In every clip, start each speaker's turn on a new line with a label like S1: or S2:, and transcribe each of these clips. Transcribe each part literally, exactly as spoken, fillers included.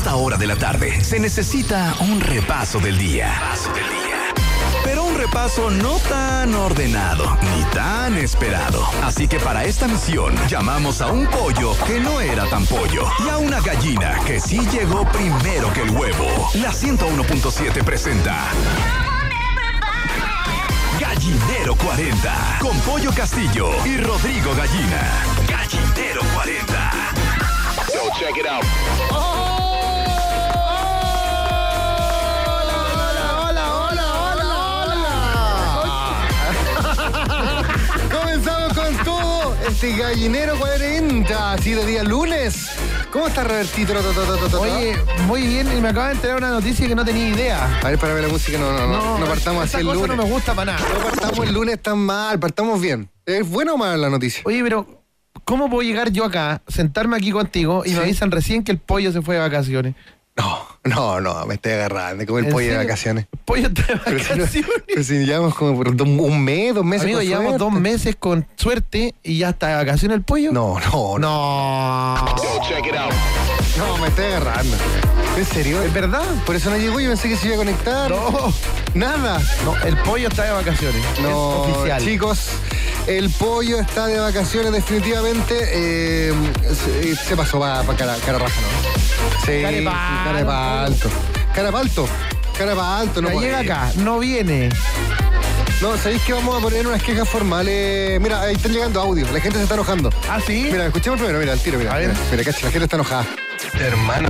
S1: esta hora de la tarde se necesita un repaso del día. Pero un repaso no tan ordenado ni tan esperado. Así que para esta misión llamamos a un pollo que no era tan pollo y a una gallina que sí llegó primero que el huevo. La ciento uno punto siete presenta Gallinero cuarenta con Pollo Castillo y Rodrigo Gallina. Gallinero cuarenta. Yo, check it out.
S2: Oh. Comenzamos con todo este Gallinero cuarenta, así de día lunes. ¿Cómo está Robertito?
S3: Oye, muy bien, y me acaba de enterar una noticia que no tenía idea.
S2: A ver, para ver la música, no, no, no, no partamos así el lunes.
S3: No me gusta para nada.
S2: No partamos el lunes tan mal, partamos bien. ¿Es buena o mala la noticia?
S3: Oye, pero ¿cómo puedo llegar yo acá, sentarme aquí contigo y ¿sí? me avisan recién que el pollo se fue de vacaciones?
S2: No, no, no, me estoy agarrando, como el pollo
S3: serio?
S2: de vacaciones.
S3: El pollo está de vacaciones.
S2: Pero si, no, pero si llevamos como por dos, un mes, dos meses.
S3: Amigo,
S2: con
S3: llevamos
S2: suerte.
S3: dos meses con suerte y ya está de vacaciones el pollo.
S2: No, no, no.
S3: No.
S1: Yo, check it out.
S2: No, me estoy agarrando. ¿En serio?
S3: ¿Es verdad?
S2: Por eso no llegó, yo pensé que se iba a conectar.
S3: No.
S2: Nada.
S3: No, el pollo está de vacaciones.
S2: No,
S3: es oficial.
S2: Chicos, el pollo está de vacaciones definitivamente. Eh, se, se pasó para pa cara, cara raja, ¿no? Sí,
S3: Carepalto.
S2: carepalto. Carapalto. Carapalto, no
S3: Ya
S2: puede.
S3: llega acá, no viene.
S2: No, ¿sabéis que vamos a poner unas quejas formales? Mira, ahí están llegando audios, la gente se está enojando.
S3: ¿Ah, sí?
S2: Mira, escuchemos primero, mira, al tiro, mira.
S3: A ver.
S2: Mira, mira, cacha, la gente está enojada.
S4: Hermano,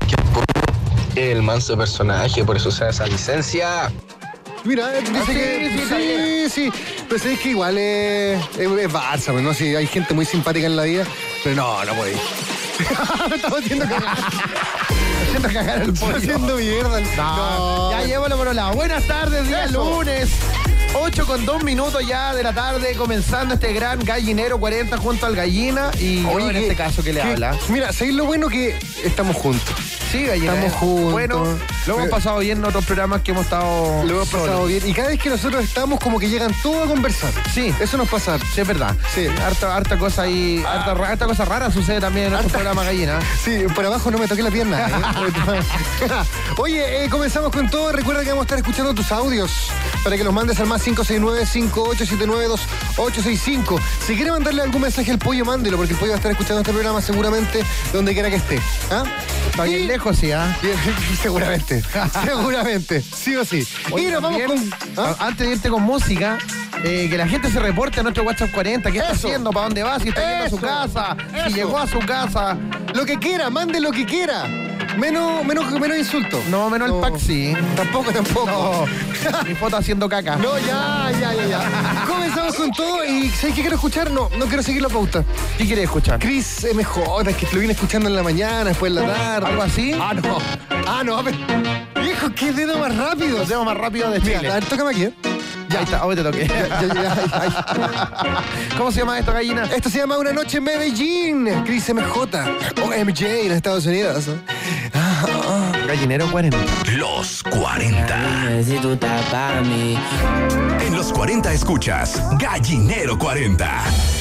S4: que el manso personaje, por eso usa esa licencia.
S2: Mira, eh, dice
S3: Ah, sí,
S2: que
S3: sí, está bien.
S2: sí, sí, pero sabéis que igual es, es, es Barça, pues, ¿no? Sí, hay gente muy simpática en la vida, pero no, no podéis. Me estaba haciendo cagar.
S3: Haciendo cagar el
S2: Estoy
S3: pollo.
S2: haciendo mierda.
S3: No, ya llévalo por un lado. Buenas tardes, día
S2: Eso.
S3: lunes. ocho con dos minutos ya de la tarde, comenzando este gran Gallinero cuarenta junto al Gallina y yo en
S2: ¿qué-
S3: este caso que le
S2: qué-
S3: habla.
S2: Mira, ¿sabéis lo bueno que estamos juntos?
S3: Sí, Gallina.
S2: Estamos juntos.
S3: Bueno, lo hemos
S2: Me-
S3: pasado bien en otros programas que hemos estado.
S2: Lo hemos
S3: solos.
S2: pasado bien. Y cada vez que nosotros estamos, como que llegan todos a conversar.
S3: Sí.
S2: Eso nos pasa.
S3: Sí, es verdad.
S2: Sí.
S3: Harta, harta cosa ahí, harta, ra- harta cosa rara sucede también en nuestro programa Gallina.
S2: Sí, por abajo no me toqué la pierna. ¿eh? Oye, eh, comenzamos con todo. Recuerda que vamos a estar escuchando tus audios para que los mandes al más cinco seis nueve, cinco ocho siete nueve, dos ocho seis cinco. Si quiere mandarle algún mensaje al pollo, mándelo, porque el pollo va a estar escuchando este programa seguramente donde quiera que esté. ¿Ah?
S3: Está bien
S2: Y-
S3: lejos, sí, ¿ah?
S2: Bien, seguramente, seguramente, sí o sí.
S3: Oye,
S2: y nos vamos
S3: también,
S2: con... ¿ah?
S3: a- Antes de irte con música, eh, que la gente se reporte a nuestro WhatsApp cuarenta. ¿Qué está
S2: Eso.
S3: haciendo? ¿Para dónde va? Si está yendo a su
S2: Eso.
S3: casa.
S2: Eso.
S3: Si llegó a su casa.
S2: Lo que quiera, mande lo que quiera. Menos, menos, menos insulto.
S3: No, menos el pack, sí.
S2: Tampoco, tampoco.
S3: No, mi foto haciendo caca.
S2: No, ya, ya, ya, ya. Comenzamos con todo y ¿sabes qué quiero escuchar? No, no quiero seguir la pauta.
S3: ¿Qué quieres escuchar?
S2: Chris M J, es que lo vine escuchando en la mañana, después en la tarde.
S3: ¿Algo así?
S2: Ah, no. Ah, no, a ver. Viejo, qué dedo más rápido.
S3: Lo hacemos más rápido de
S2: Mira,
S3: Chile.
S2: a ver, tócame aquí, ¿eh?
S3: Ya ahí está, hoy te toqué.
S2: Ya, ya, ya, ay, ay.
S3: ¿Cómo se llama esto, Gallina?
S2: Esto se llama Una Noche en Medellín. Chris M J o M J en Estados Unidos. Ah, ah.
S3: Gallinero cuarenta.
S1: Los cuarenta.
S5: Si tú estás para mí.
S1: En los cuarenta escuchas Gallinero cuarenta.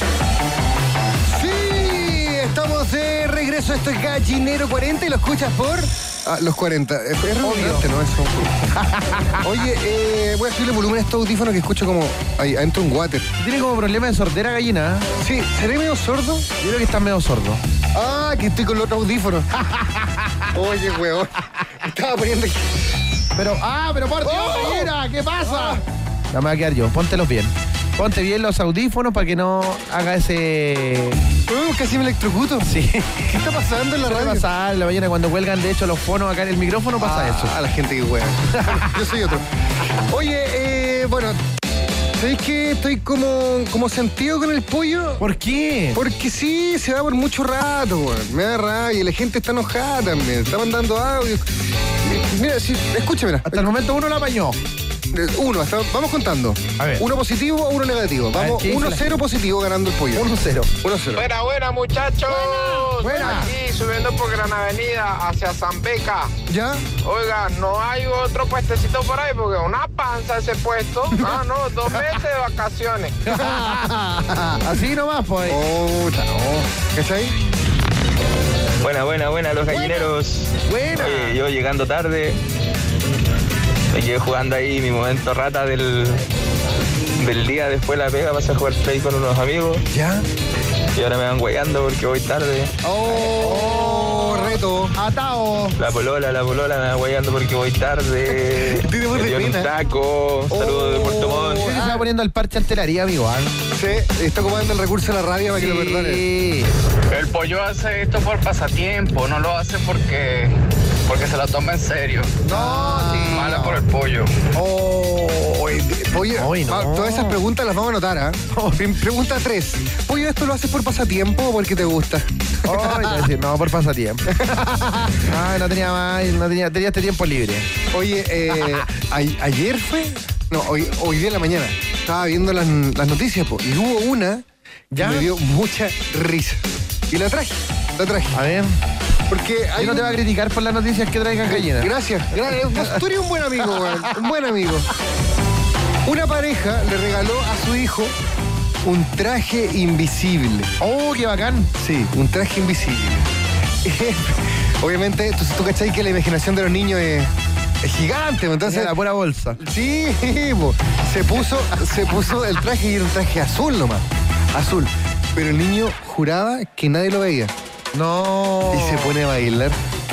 S2: Sí, estamos de regreso. Esto es Gallinero cuarenta y lo escuchas por... Ah, los cuarenta. Es redundante, ¿no? Eso. Oye, eh, voy a subirle volumen a estos audífonos que escucho como... Ahí, adentro un water.
S3: Tiene como problema de sordera, Gallina.
S2: Sí, ¿seré medio sordo?
S3: Yo creo que está medio sordo.
S2: Ah, que estoy con los otros audífonos. Oye, weón. Estaba poniendo...
S3: Pero, ah, pero por Dios,
S2: ¡Oh!
S3: Gallina, ¿qué pasa? Ya me voy a quedar yo, póntelos bien. Ponte bien los audífonos para que no haga ese...
S2: Uh, casi me electrocuto.
S3: Sí.
S2: ¿Qué está pasando en la
S3: ¿Qué
S2: radio?
S3: pasa en la mañana cuando cuelgan, de hecho, los fonos acá en el micrófono? Pasa
S2: Ah,
S3: eso.
S2: A la gente que juega. Yo soy otro. Oye, eh, bueno, ¿sabéis que estoy como, como sentido con el pollo?
S3: ¿Por qué?
S2: Porque sí, se va por mucho rato, weón. Me da rabia y la gente está enojada también. Está mandando audio. Mira, sí, escúchame.
S3: Hasta el momento uno lo apañó.
S2: Uno, hasta, vamos contando.
S3: A ver.
S2: Uno positivo o uno negativo.
S3: A ver,
S2: Vamos,
S3: ¿qué dice
S2: uno
S3: la
S2: cero positivo ganando el pollo.
S3: uno cero.
S2: uno cero.
S4: Buena, buena, muchachos.
S3: Buena.
S4: Aquí subiendo por Gran Avenida hacia Zambeca.
S2: ¿Ya?
S4: Oiga, no hay otro puestecito por ahí porque una panza ese puesto. Ah, no, dos meses de vacaciones.
S3: Así nomás, pues.
S2: Oh, no. ¿Cachai?
S6: Buena, buena, buena, los gallineros.
S3: Buena.
S6: Oye, yo llegando tarde, me quedé jugando ahí mi momento rata del, del día después de la pega, pasé a jugar play con unos amigos.
S2: ¿Ya?
S6: Y ahora me van guayando porque voy tarde.
S2: Oh, reto.
S3: Atao.
S6: La polola, la polola me va guayando porque voy tarde.
S2: Tiene voz
S6: Me
S2: de
S6: dio un
S2: pena.
S6: taco. Saludos de Puerto Montt.
S3: Se está poniendo el parche alteraría, amigo. ¿Ah?
S2: Sí, está ocupando el recurso de la radio para que lo perdone.
S3: Sí.
S4: El pollo hace esto por pasatiempo, no lo hace porque porque se lo toma en serio.
S3: No, sí.
S4: Mala por el pollo.
S2: Oh, oye, pollo,
S3: Ay, no.
S2: ah, todas esas preguntas las vamos a anotar, ¿ah? Prim- Pregunta tres. Pollo, ¿esto lo haces por pasatiempo o porque te gusta?
S3: Ay, no, decir, no, por pasatiempo. Ay, no tenía más, no tenía, tenía este tiempo libre.
S2: Oye, eh, a- ayer fue, no, hoy, hoy día en la mañana, estaba viendo las, las noticias, po, y hubo una
S3: ¿Ya?
S2: que me dio mucha risa. Y la traje, la traje.
S3: A ver.
S2: Porque hay
S3: ¿Y no te
S2: un-
S3: va a criticar por las noticias que traigan gallinas?
S2: Gracias, gracias. Tú eres un buen amigo, weón. Un buen amigo. Una pareja le regaló a su hijo un traje invisible.
S3: Oh, qué bacán.
S2: Sí, un traje invisible. Obviamente, tú, tú cachai que la imaginación de los niños es, es gigante, ¿no? Entonces,
S3: Entonces, la pura bolsa.
S2: sí, po. se puso, se puso el traje y era un traje azul nomás. Azul. Pero el niño juraba que nadie lo veía.
S3: No.
S2: Y se pone a bailar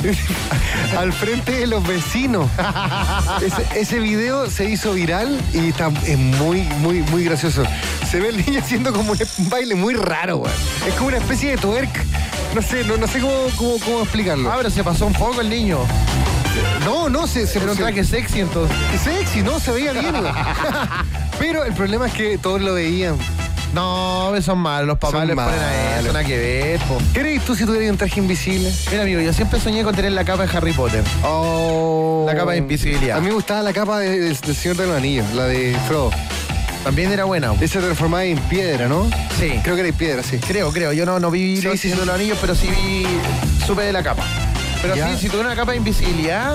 S2: al frente de los vecinos. Ese, ese video se hizo viral y está, es muy, muy, muy gracioso. Se ve el niño haciendo como un baile muy raro, güey. Es como una especie de twerk. No sé, no, no sé cómo, cómo, cómo explicarlo.
S3: Ah, pero se pasó un poco el niño.
S2: No, no, se, se
S3: Era un
S2: se-
S3: traje sexy entonces.
S2: sexy, no, se veía bien, güey. Pero el problema es que todos lo veían.
S3: No, son malos. Los papás
S2: Son
S3: les ponen a
S2: malos.
S3: eso, nada que ver, po.
S2: ¿Qué eres tú si tuvieras un traje invisible?
S3: Mira, amigo, yo siempre soñé con tener la capa de Harry Potter.
S2: Oh.
S3: La capa de invisibilidad.
S2: A mí me gustaba la capa de- del, del Señor de los Anillos, la de Frodo.
S3: También era buena.
S2: Esa se transformaba en piedra, ¿no?
S3: Sí.
S2: Creo que era en piedra, sí.
S3: Creo, creo. Yo no, no vi
S2: Sí,
S3: los,
S2: sí, sí.
S3: de los anillos, pero sí vi. Supe de la capa. Pero
S2: Ya.
S3: sí, si tuviera una capa de invisibilidad,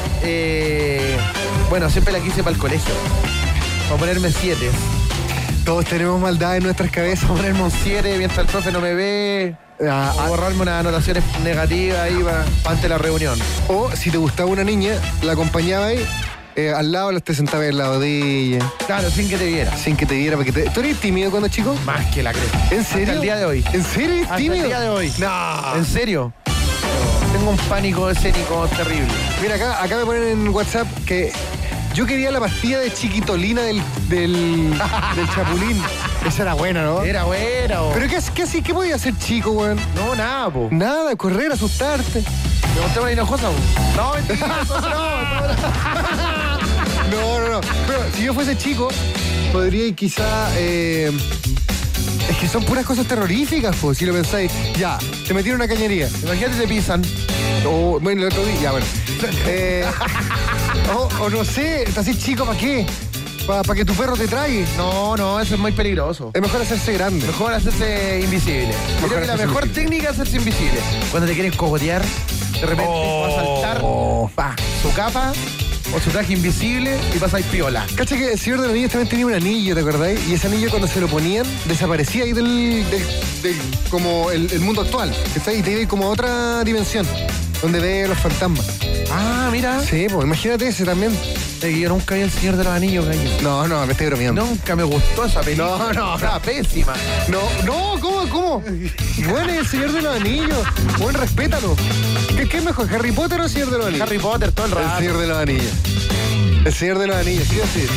S3: eh, bueno, siempre la quise para el colegio. Para ponerme siete.
S2: Todos tenemos maldad en nuestras cabezas.
S3: Para ponerme un siete mientras el profe no me ve.
S2: Ah,
S3: O
S2: ah,
S3: borrarme unas anotaciones negativas ahí pa- ante la reunión.
S2: o si te gustaba una niña, la acompañaba ahí, eh, al lado, te sentabas al lado de ella,
S3: Claro, sin que te viera.
S2: sin que te viera. Porque te... ¿Tú eres tímido cuando chico?
S3: Más que la creo.
S2: ¿En serio?
S3: Hasta el día de hoy.
S2: ¿En serio eres
S3: Hasta
S2: tímido?
S3: el día de hoy.
S2: No.
S3: ¿En serio? Tengo un pánico escénico terrible.
S2: Mira, acá, acá me ponen en WhatsApp que yo quería la pastilla de chiquitolina del, del, del chapulín. Esa era buena, ¿no?
S3: Era bueno.
S2: ¿Pero qué, qué, así, qué podía hacer chico, weón?
S3: No, nada, po.
S2: Nada, correr, asustarte.
S3: ¿Me mostré una hinojosa, po? No, mentira. no, no, no.
S2: No, no, no. Pero si yo fuese chico, podría quizá... eh, es que son puras cosas terroríficas, pues, si lo pensáis. Ya, te metieron una cañería.
S3: Imagínate te pisan.
S2: O, bueno, el otro día, ya, bueno. Eh, o, o no sé, estás así chico, ¿para qué? ¿Para que tu perro te trague?
S3: No, no, eso es muy peligroso.
S2: Es mejor hacerse grande.
S3: Mejor hacerse invisible.
S2: Mejor
S3: Creo que la
S2: hacerse
S3: mejor
S2: invisible.
S3: técnica es hacerse invisible. Cuando te quieren cogotear, de repente va a saltar pa, su capa o su traje invisible y pasáis piola.
S2: Cacha que el Señor de los Anillos también tenía un anillo, ¿te acordáis? Y ese anillo cuando se lo ponían, desaparecía ahí del, del, del- como el, el mundo actual. ¿Está? Y te iba como a otra dimensión, donde ve los fantasmas.
S3: Ah, mira.
S2: Sí, pues imagínate ese también.
S3: Eh, Yo nunca vi El Señor de los Anillos, gallo.
S2: No, no, me estoy bromeando.
S3: Nunca me gustó esa película.
S2: No, no,
S3: Estaba pésima.
S2: No, no, ¿cómo, cómo? Bueno, es el Señor de los Anillos. Buen, respétalo. ¿Qué, ¿Qué es mejor, Harry Potter o el Señor de los Anillos?
S3: Harry Potter todo el
S2: El
S3: rato.
S2: Señor de los Anillos. El Señor de los Anillos, sí o sí.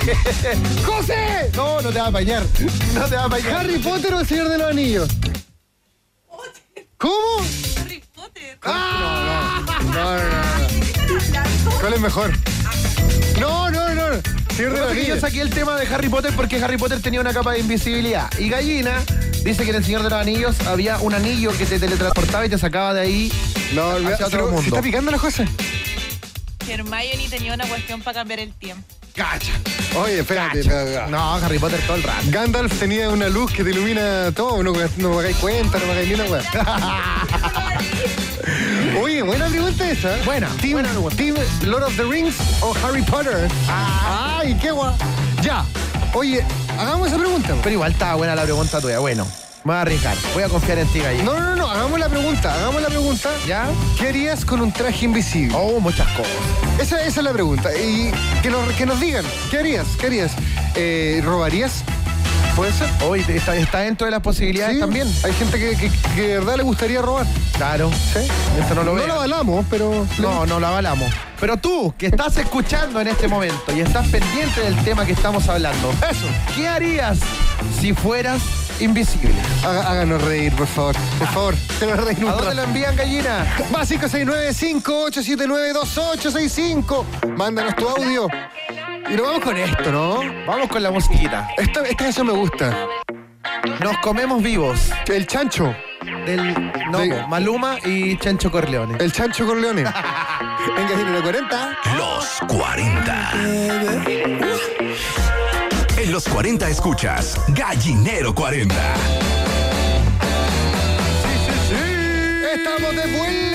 S2: ¡José!
S3: No, no te va a apañar. No te va a apañar.
S2: ¿Harry Potter o el Señor de los Anillos? ¿Cómo?
S7: Harry Potter.
S2: ¡Ah! No, no, no, no. ¿Cuál es mejor? No, no, no. Señor de
S3: Lo
S2: los
S3: que pasa es que yo
S2: Anillos.
S3: saqué el tema de Harry Potter porque Harry Potter tenía una capa de invisibilidad. Y Gallina dice que en El Señor de los Anillos había un anillo que te teletransportaba y te sacaba de ahí.
S2: No,
S3: hacia
S2: se,
S3: otro
S2: lo- se
S3: mundo.
S2: está picando la cosa.
S7: Hermione tenía una cuestión para cambiar el tiempo.
S3: Cacha.
S2: Oye, espérate. espérate.
S3: No, Harry Potter todo el rato.
S2: Gandalf tenía una luz que te ilumina todo. No, no me hagáis cuenta, no me hagáis ni una weá. Oye, buena pregunta esa.
S3: Buena,
S2: Team,
S3: buena pregunta.
S2: Team Lord of the Rings o Harry Potter. Ay, qué guay. Ya. Oye, hagamos esa pregunta.
S3: Pero igual estaba buena la pregunta tuya. Bueno, Me voy a arriesgar. Voy a confiar en ti, Gallina.
S2: No, no, no, hagamos la pregunta, hagamos la pregunta.
S3: ¿Ya?
S2: ¿Qué harías con un traje invisible?
S3: Oh, muchas cosas.
S2: Esa, esa es la pregunta. Y que nos, que nos digan, ¿qué harías? ¿Qué harías? Eh, ¿Robarías? ¿Puede ser?
S3: Hoy está, está dentro de las posibilidades
S2: Sí,
S3: también.
S2: Hay gente que, que, que de verdad le gustaría robar.
S3: Claro.
S2: ¿Sí?
S3: Esto no lo
S2: No
S3: veo.
S2: lo avalamos, pero...
S3: No, no lo avalamos. Pero tú, que estás escuchando en este momento y estás pendiente del tema que estamos hablando,
S2: Eso.
S3: ¿qué harías si fueras invisible?
S2: Haga- háganos reír, por favor. Por favor, te lo reír un
S3: ¿A dónde
S2: rato.
S3: lo envían, Gallina?
S2: Más cinco seis nueve, cinco ocho siete nueve, dos ocho seis cinco. Mándanos tu audio. Y nos vamos con esto, ¿no?
S3: Vamos con la musiquita.
S2: Esta, esta canción me gusta.
S3: Nos comemos vivos.
S2: El chancho.
S3: Del no,
S2: De-
S3: Maluma y Chancho Corleone.
S2: El chancho Corleone. Venga, tiene la cuarenta.
S1: Los cuarenta. En los cuarenta escuchas Gallinero cuarenta.
S2: Estamos de vuelta.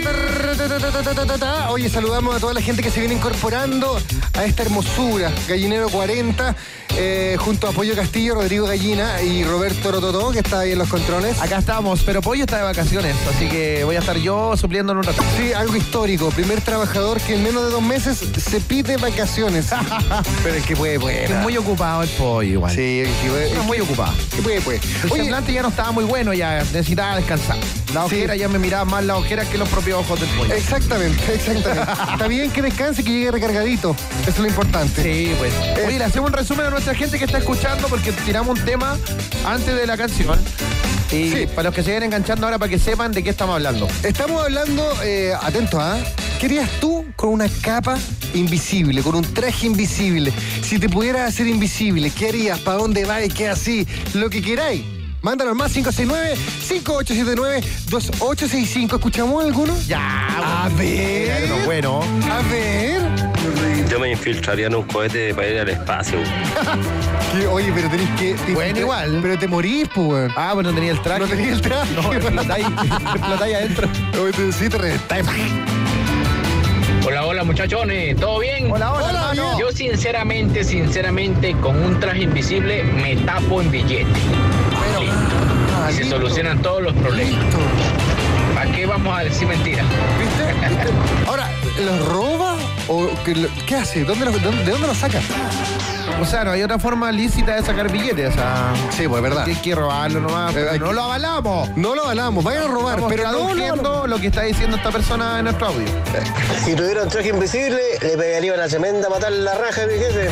S2: Oye, saludamos a toda la gente que se viene incorporando a esta hermosura. Gallinero cuarenta, eh, junto a Pollo Castillo, Rodrigo Gallina y Roberto Rototó, que está ahí en los controles.
S3: Acá estamos, pero Pollo está de vacaciones, así que voy a estar yo supliendo en un rato.
S2: Sí, algo histórico. Primer trabajador que en menos de dos meses se pide vacaciones. Pero el que puede, puede.
S3: Es muy ocupado el Pollo igual.
S2: Sí, el que puede.
S3: Es muy ocupado.
S2: el que puede, puede.
S3: El
S2: Oye,
S3: semblante ya no estaba muy bueno, ya necesitaba descansar. La
S2: Sí.
S3: ojera ya me miraba más la ojera que los propios ojos del Pollo.
S2: exactamente, exactamente. Está bien que descanse y que llegue recargadito. Eso es lo importante.
S3: Sí, pues. Oye, le hacemos un resumen a nuestra gente que está escuchando porque tiramos un tema antes de la canción. Y
S2: Sí.
S3: para los que se vayan enganchando ahora, para que sepan de qué estamos hablando.
S2: Estamos hablando, eh, atento, ¿ah? ¿Qué harías tú con una capa invisible, con un traje invisible? Si te pudieras hacer invisible, ¿qué harías? ¿Para dónde vas? ¿Qué así? Lo que queráis. Mándanos más cinco seis nueve, cinco ocho siete nueve, dos ocho seis cinco. ¿Escuchamos alguno?
S3: Ya,
S2: A ver.
S3: Bueno, bueno.
S2: A ver.
S8: Yo me infiltraría en un cohete para ir al espacio.
S2: Que, oye, pero tenés que... te-
S3: Bueno,
S2: te-
S3: igual.
S2: Pero te morís, pues, weón.
S3: Ah, pues no tenía el traje.
S2: No tenía el traje.
S3: No, explotáis, explotáis adentro.
S2: Oye, te- sí, te reventáis.
S9: Hola, hola muchachones, ¿todo bien?
S3: Hola, hola,
S2: Hola,
S3: hermano.
S2: bien.
S9: Yo sinceramente, sinceramente, con un traje invisible me tapo en billete.
S2: Ah,
S9: Y se
S2: listo.
S9: solucionan todos los problemas.
S2: Listo.
S9: ¿Para qué vamos a decir mentiras?
S2: ¿Viste? ¿Viste? Ahora, ¿los roba o qué, lo- qué hace? ¿Dónde los- dónde- ¿De dónde los saca?
S3: O sea, no hay otra forma lícita de sacar billetes. O sea,
S2: Sí, pues, verdad.
S3: hay que robarlo nomás.
S2: Eh, hay
S3: no
S2: que-
S3: lo avalamos.
S2: No lo hablamos, vayan a robar,
S3: Estamos
S2: pero no, no,
S3: traduciendo lo que está diciendo esta persona en nuestro audio.
S8: Si tuviera un traje invisible, le pegaría una tremenda patada en la raja de mi jefe.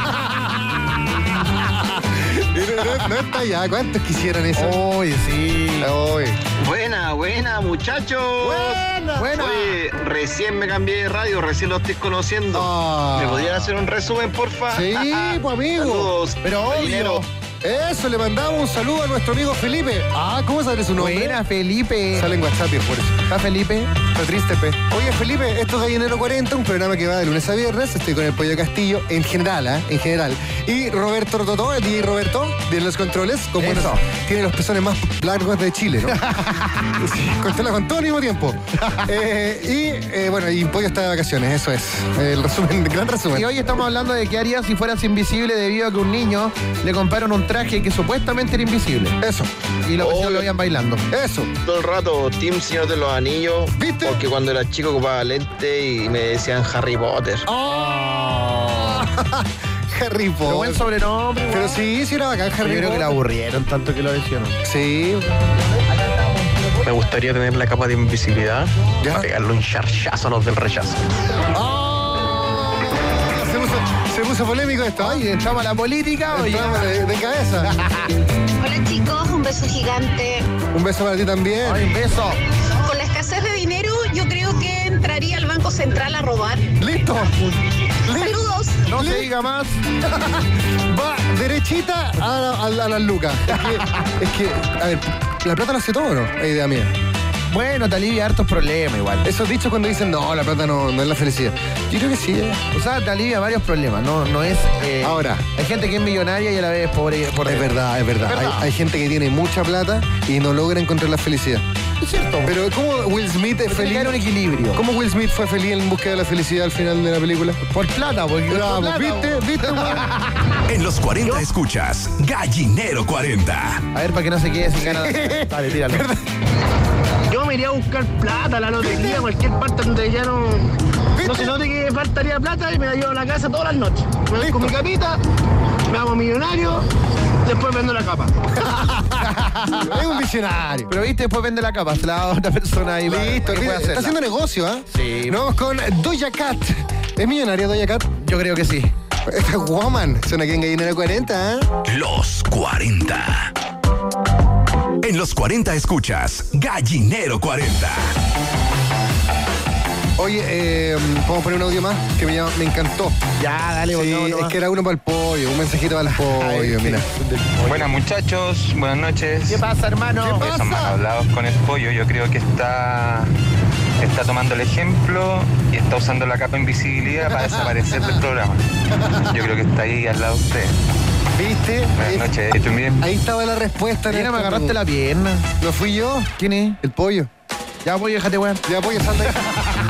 S2: no, no, no está allá. ¿Cuántos quisieran eso?
S3: Uy, sí.
S2: Uy.
S10: Buena, buena, muchachos.
S2: Buena.
S3: Buena.
S10: Oye, recién me cambié de radio, recién lo estoy conociendo.
S2: Ah.
S10: ¿Me podrían hacer un resumen, porfa?
S2: Sí, pues, amigo.
S10: Saludos.
S3: Pero obvio.
S10: Gallinero.
S2: Eso, le mandamos un saludo a nuestro amigo Felipe. Ah, ¿cómo sabe su nombre?
S3: Buena, Felipe.
S2: Sale en WhatsApp, por eso.
S3: ¿Está Felipe?
S2: Está triste, pe. Oye, Felipe, esto es Gallinero cuarenta, un programa que va de lunes a viernes. Estoy con el Pollo Castillo, en general, ¿ah? En general. Y Roberto Rototó, el D J Roberto, de los controles. Con buenos-
S3: Eso.
S2: tiene los pezones más largos de Chile, ¿no? Sí, controla con todo al mismo tiempo. Eh, y, eh, bueno, y Pollo está de vacaciones, eso es. El resumen, gran resumen.
S3: Y hoy estamos hablando de qué harías si fueras invisible debido a que un niño le compraron un traje que supuestamente era invisible.
S2: Eso,
S3: Y los vecinos
S10: Obvio.
S3: lo veían bailando.
S2: eso.
S10: Todo el rato, Team Señor de los Anillos.
S2: ¿Viste?
S10: Porque cuando era chico ocupaba lente y me decían Harry Potter.
S2: ¡Oh! Harry
S3: Pero
S2: Potter.
S3: buen sobrenombre.
S2: Pero
S3: weón.
S2: sí, sí era bacán
S3: Yo
S2: Harry
S3: creo que
S2: Potter.
S3: la aburrieron tanto que lo decían.
S2: Sí.
S8: Me gustaría tener la capa de invisibilidad
S2: ¿Ya?
S8: para pegarle un charchazo a los del rechazo.
S2: ¡Oh! Se puso, se puso polémico esto.
S3: Ay, entramos a la política, oye.
S2: Entramos de, de cabeza.
S11: Hola chicos, un beso gigante.
S2: Un beso para ti también.
S3: Ay, un beso.
S11: Con la escasez de dinero, yo creo que entraría al Banco Central a robar.
S2: Listo. Listo.
S11: Saludos.
S3: No se
S2: Listo.
S3: diga más.
S2: Va derechita a, la- a la- a las lucas. Es que, es que, a ver, la plata lo hace todo, ¿no? Es idea mía.
S3: Bueno, te alivia hartos problemas igual.
S2: Esos dichos cuando dicen, no, la plata no, no es la felicidad. Yo creo que sí. ¿eh?
S3: O sea, te alivia varios problemas, no, no es... eh,
S2: Ahora.
S3: Hay gente que es millonaria y a la vez es pobre por
S2: Es
S3: dentro.
S2: verdad, es verdad.
S3: Es verdad.
S2: Hay, hay gente que tiene mucha plata y no logra encontrar la felicidad.
S3: Es cierto.
S2: Pero ¿cómo Will Smith es
S3: Tiene
S2: feliz?
S3: que haber un equilibrio.
S2: ¿Cómo Will Smith fue feliz en busca de la felicidad al final de la película?
S3: Por plata, porque
S2: Bravo,
S3: por plata,
S2: ¿viste?
S3: po.
S2: ¿Viste, weón?
S1: En los cuarenta escuchas Gallinero cuarenta.
S3: A ver, para que no se quede sin ganas. Dale, tíralo.
S10: Yo me iría a buscar plata, la lotería, cualquier parte donde ya no, no se note que faltaría plata y me la llevo a la casa todas las noches. Me voy con mi capita, me hago millonario, después vendo la capa.
S2: Es un visionario.
S3: Pero viste, después vende la capa, se la da a otra persona y va-
S2: Listo,
S3: que puede
S2: está
S3: hacerla.
S2: haciendo negocio, ¿ah?
S3: Sí.
S2: Nos vamos con Doja Cat. ¿Es millonaria Doja Cat?
S3: Yo creo que sí.
S2: Esta Woman. Suena aquí en Gallinero cuarenta, ¿eh?
S1: Los cuarenta. En los cuarenta escuchas Gallinero cuarenta.
S2: Oye, eh, ¿podemos poner un audio más? Que me, llama- me encantó.
S3: Ya, dale,
S2: Sí,
S3: volvamos
S2: es
S3: nomás.
S2: que era uno para el pollo, un mensajito para el pollo, mira.
S6: Buenas muchachos, buenas noches.
S3: ¿Qué pasa, hermano?
S2: ¿Qué pasa?
S6: Son mal hablados con el pollo. Yo creo que está, está tomando el ejemplo y está usando la capa invisibilidad para desaparecer del programa. Yo creo que está ahí al lado de usted.
S2: ¿Viste?
S6: Buenas
S2: Ahí,
S6: noches, estén bien.
S2: ahí estaba la respuesta. en
S3: Mira, me
S2: esta
S3: agarraste la
S2: pregunta.
S3: pierna.
S2: ¿No fui yo?
S3: ¿Quién es?
S2: El pollo.
S3: Ya, pollo, déjate, weón.
S2: Ya, pollo, salta ahí.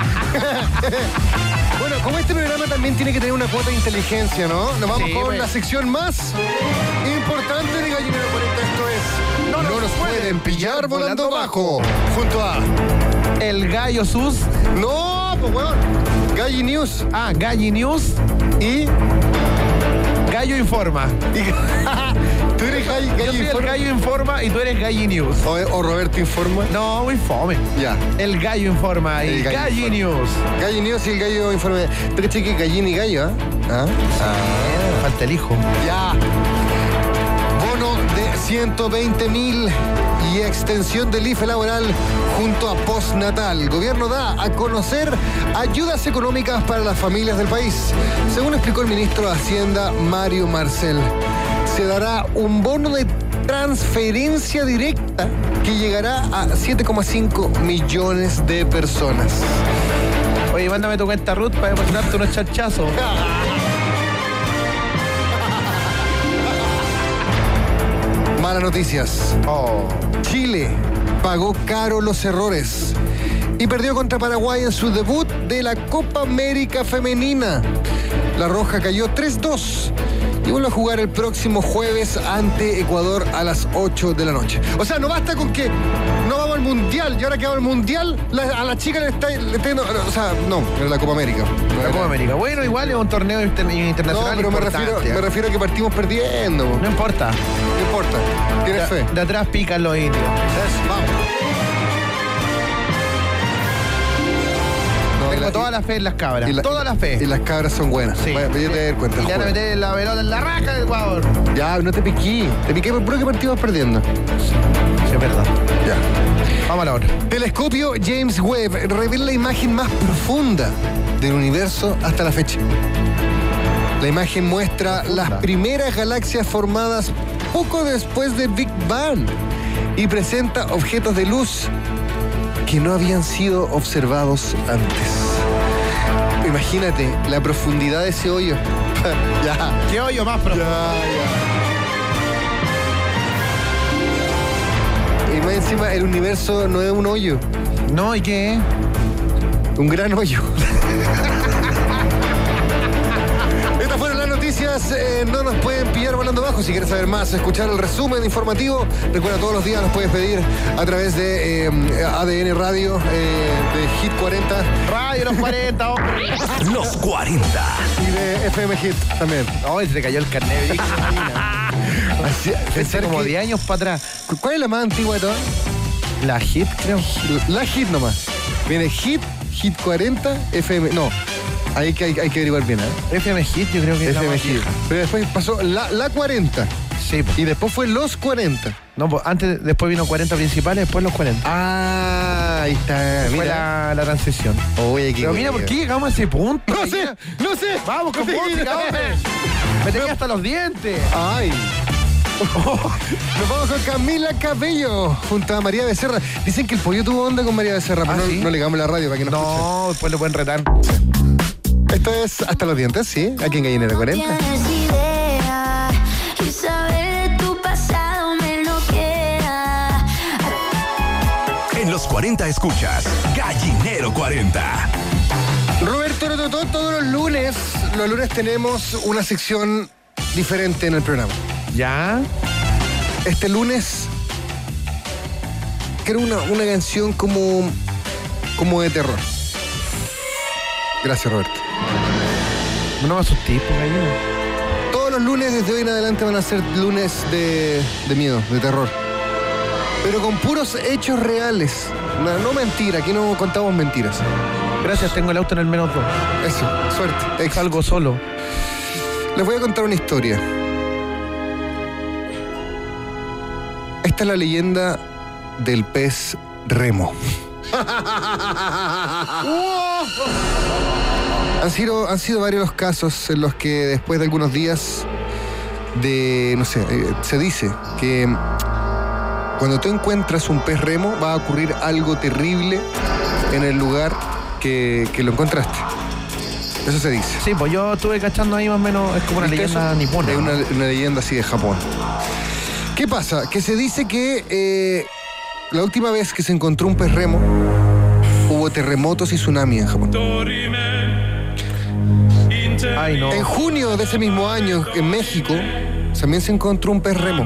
S2: Bueno, como este programa también tiene que tener una cuota de inteligencia, ¿no? Nos vamos
S3: Sí,
S2: con
S3: pues.
S2: la sección más importante de Gallinero cuarenta. Esto es No, nos, pueden pillar volando bajo. Junto a...
S3: El gallo sus.
S2: No, pues weón. Galli News.
S3: Ah, Galli News.
S2: Y...
S3: Gallo Informa.
S2: y- ¿Tú eres Galli,
S3: Yo
S2: Galli
S3: soy el
S2: Informa?
S3: Gallo Informa y tú eres Galli News.
S2: O, o Roberto Informa.
S3: No, muy fome.
S2: Ya.
S3: El Gallo Informa y
S2: El Gallo
S3: Galli
S2: Informa.
S3: News.
S2: Galli News y el gallo Informa. Pero che que gallina y gallo, ¿ah? ¿Ah?
S3: Ah, falta el hijo.
S2: Ya. Bono de ciento veinte mil y extensión del I F E laboral junto a postnatal. El gobierno da a conocer ayudas económicas para las familias del país. Según explicó el ministro de Hacienda, Mario Marcel, se dará un bono de transferencia directa que llegará a siete coma cinco millones de personas.
S3: Oye, mándame tu cuenta Ruth para depositarte unos charchazos.
S2: Malas noticias.
S3: Oh.
S2: Chile pagó caro los errores y perdió contra Paraguay en su debut de la Copa América Femenina. La Roja cayó tres dos y vuelve a jugar el próximo jueves ante Ecuador a las ocho de la noche. O sea, no basta con que no vamos al Mundial y ahora que vamos al Mundial, la- a la chica le está... Le está no, o sea, no, era la Copa América.
S3: La Copa América. Bueno, igual es un torneo inter-
S2: No,
S3: internacional.
S2: pero me
S3: importante,
S2: refiero,
S3: ¿eh?
S2: me refiero a que partimos perdiendo.
S3: No importa.
S2: No importa. Tienes fe.
S3: De, de atrás pican los indios.
S2: Es- vamos. No,
S3: Tengo
S2: la-
S3: toda la fe en las cabras.
S2: y la-
S3: toda la fe.
S2: Y las cabras son buenas.
S3: Sí.
S2: Vaya, vaya a tener cuenta.
S3: Y le van a
S2: juega.
S3: meter la pelota en la raja del Ecuador.
S2: Ya, no te piqué. Te piqué por puro que partimos perdiendo.
S3: Sí, es verdad.
S2: Ya.
S3: Vamos a la otra.
S2: Telescopio James Webb revela la imagen más profunda del universo hasta la fecha. La imagen muestra las primeras galaxias formadas poco después del Big Bang y presenta objetos de luz que no habían sido observados antes. Imagínate la profundidad de ese hoyo. Ya.
S3: ¿Qué hoyo más
S2: Ya,
S3: profundo?
S2: ya. Y más encima, el universo no es un hoyo,
S3: No, ¿y qué?
S2: un gran hoyo. Estas fueron las noticias. eh, no nos pueden pillar volando bajo. Si quieres saber más, escuchar el resumen informativo, recuerda, todos los días nos puedes pedir a través de eh, A D N Radio, eh, de Hit cuarenta
S3: Radio los cuarenta, hombre.
S1: Los cuarenta.
S2: y de F M Hit también.
S3: Ay, se te cayó el carnet. brígido,
S2: Así,
S3: Pensé
S2: pensar
S3: como
S2: que-
S3: diez años para atrás.
S2: ¿Cuál es la más antigua de todas?
S3: La hit, creo.
S2: La Hit nomás. Viene Hit, Hit cuarenta, F M. No, hay que, hay, hay que averiguar bien, ¿eh?
S3: F M Hit, yo creo que es la
S2: F M
S3: más
S2: Hit.
S3: vieja.
S2: Pero después pasó la, la cuarenta.
S3: Sí, pues.
S2: Y después fue los cuarenta.
S3: No, pues antes, después vino cuarenta principales, después los cuarenta.
S2: Ah, ahí está.
S3: Fue
S2: Mira.
S3: la, la transición.
S2: Oye, qué
S3: Pero mira, ¿por qué llegamos a ese punto?
S2: No sé, no sé.
S3: Vamos con
S2: No sé.
S3: música, hombre. Me tenía hasta los dientes.
S2: Ay. Nos vamos con Camila Cabello junto a María Becerra. Dicen que el pollo tuvo onda con María Becerra, pero
S3: ¿Ah,
S2: no,
S3: sí?
S2: no le damos la radio para que nos escuche.
S3: No, después lo pueden retar.
S2: Esto es Hasta los Dientes, ¿sí? Aquí en Gallinero cuarenta.
S12: Tienes idea y saber de tu pasado me bloquea.
S1: En los cuarenta escuchas Gallinero cuarenta.
S2: Roberto Rototó, todos los lunes, los lunes tenemos una sección diferente en el programa.
S3: ¿Ya?
S2: Este lunes quiero una, una canción como, como de terror. Gracias, Roberto.
S3: No me asusté, por gallina.
S2: Todos los lunes desde hoy en adelante van a ser lunes de, de miedo, de terror. Pero con puros hechos reales. No, no mentira, aquí no contamos mentiras.
S3: Gracias, tengo el auto en el menos dos.
S2: Eso, suerte. Ex.
S3: Salgo solo.
S2: Les voy a contar una historia. Esta es la leyenda del pez Remo. han, sido, han sido varios los casos en los que después de algunos días de, no sé, eh, se dice que cuando tú encuentras un pez Remo va a ocurrir algo terrible en el lugar que, que lo encontraste. Eso se dice.
S3: Sí, pues yo estuve cachando ahí más o menos, es como una leyenda nipona.
S2: Es una, una leyenda así de Japón. ¿Qué pasa? Que se dice que eh, la última vez que se encontró un pez Remo hubo terremotos y tsunami en Japón.
S3: Ay, no.
S2: En junio de ese mismo año, en México, también se encontró un pez Remo.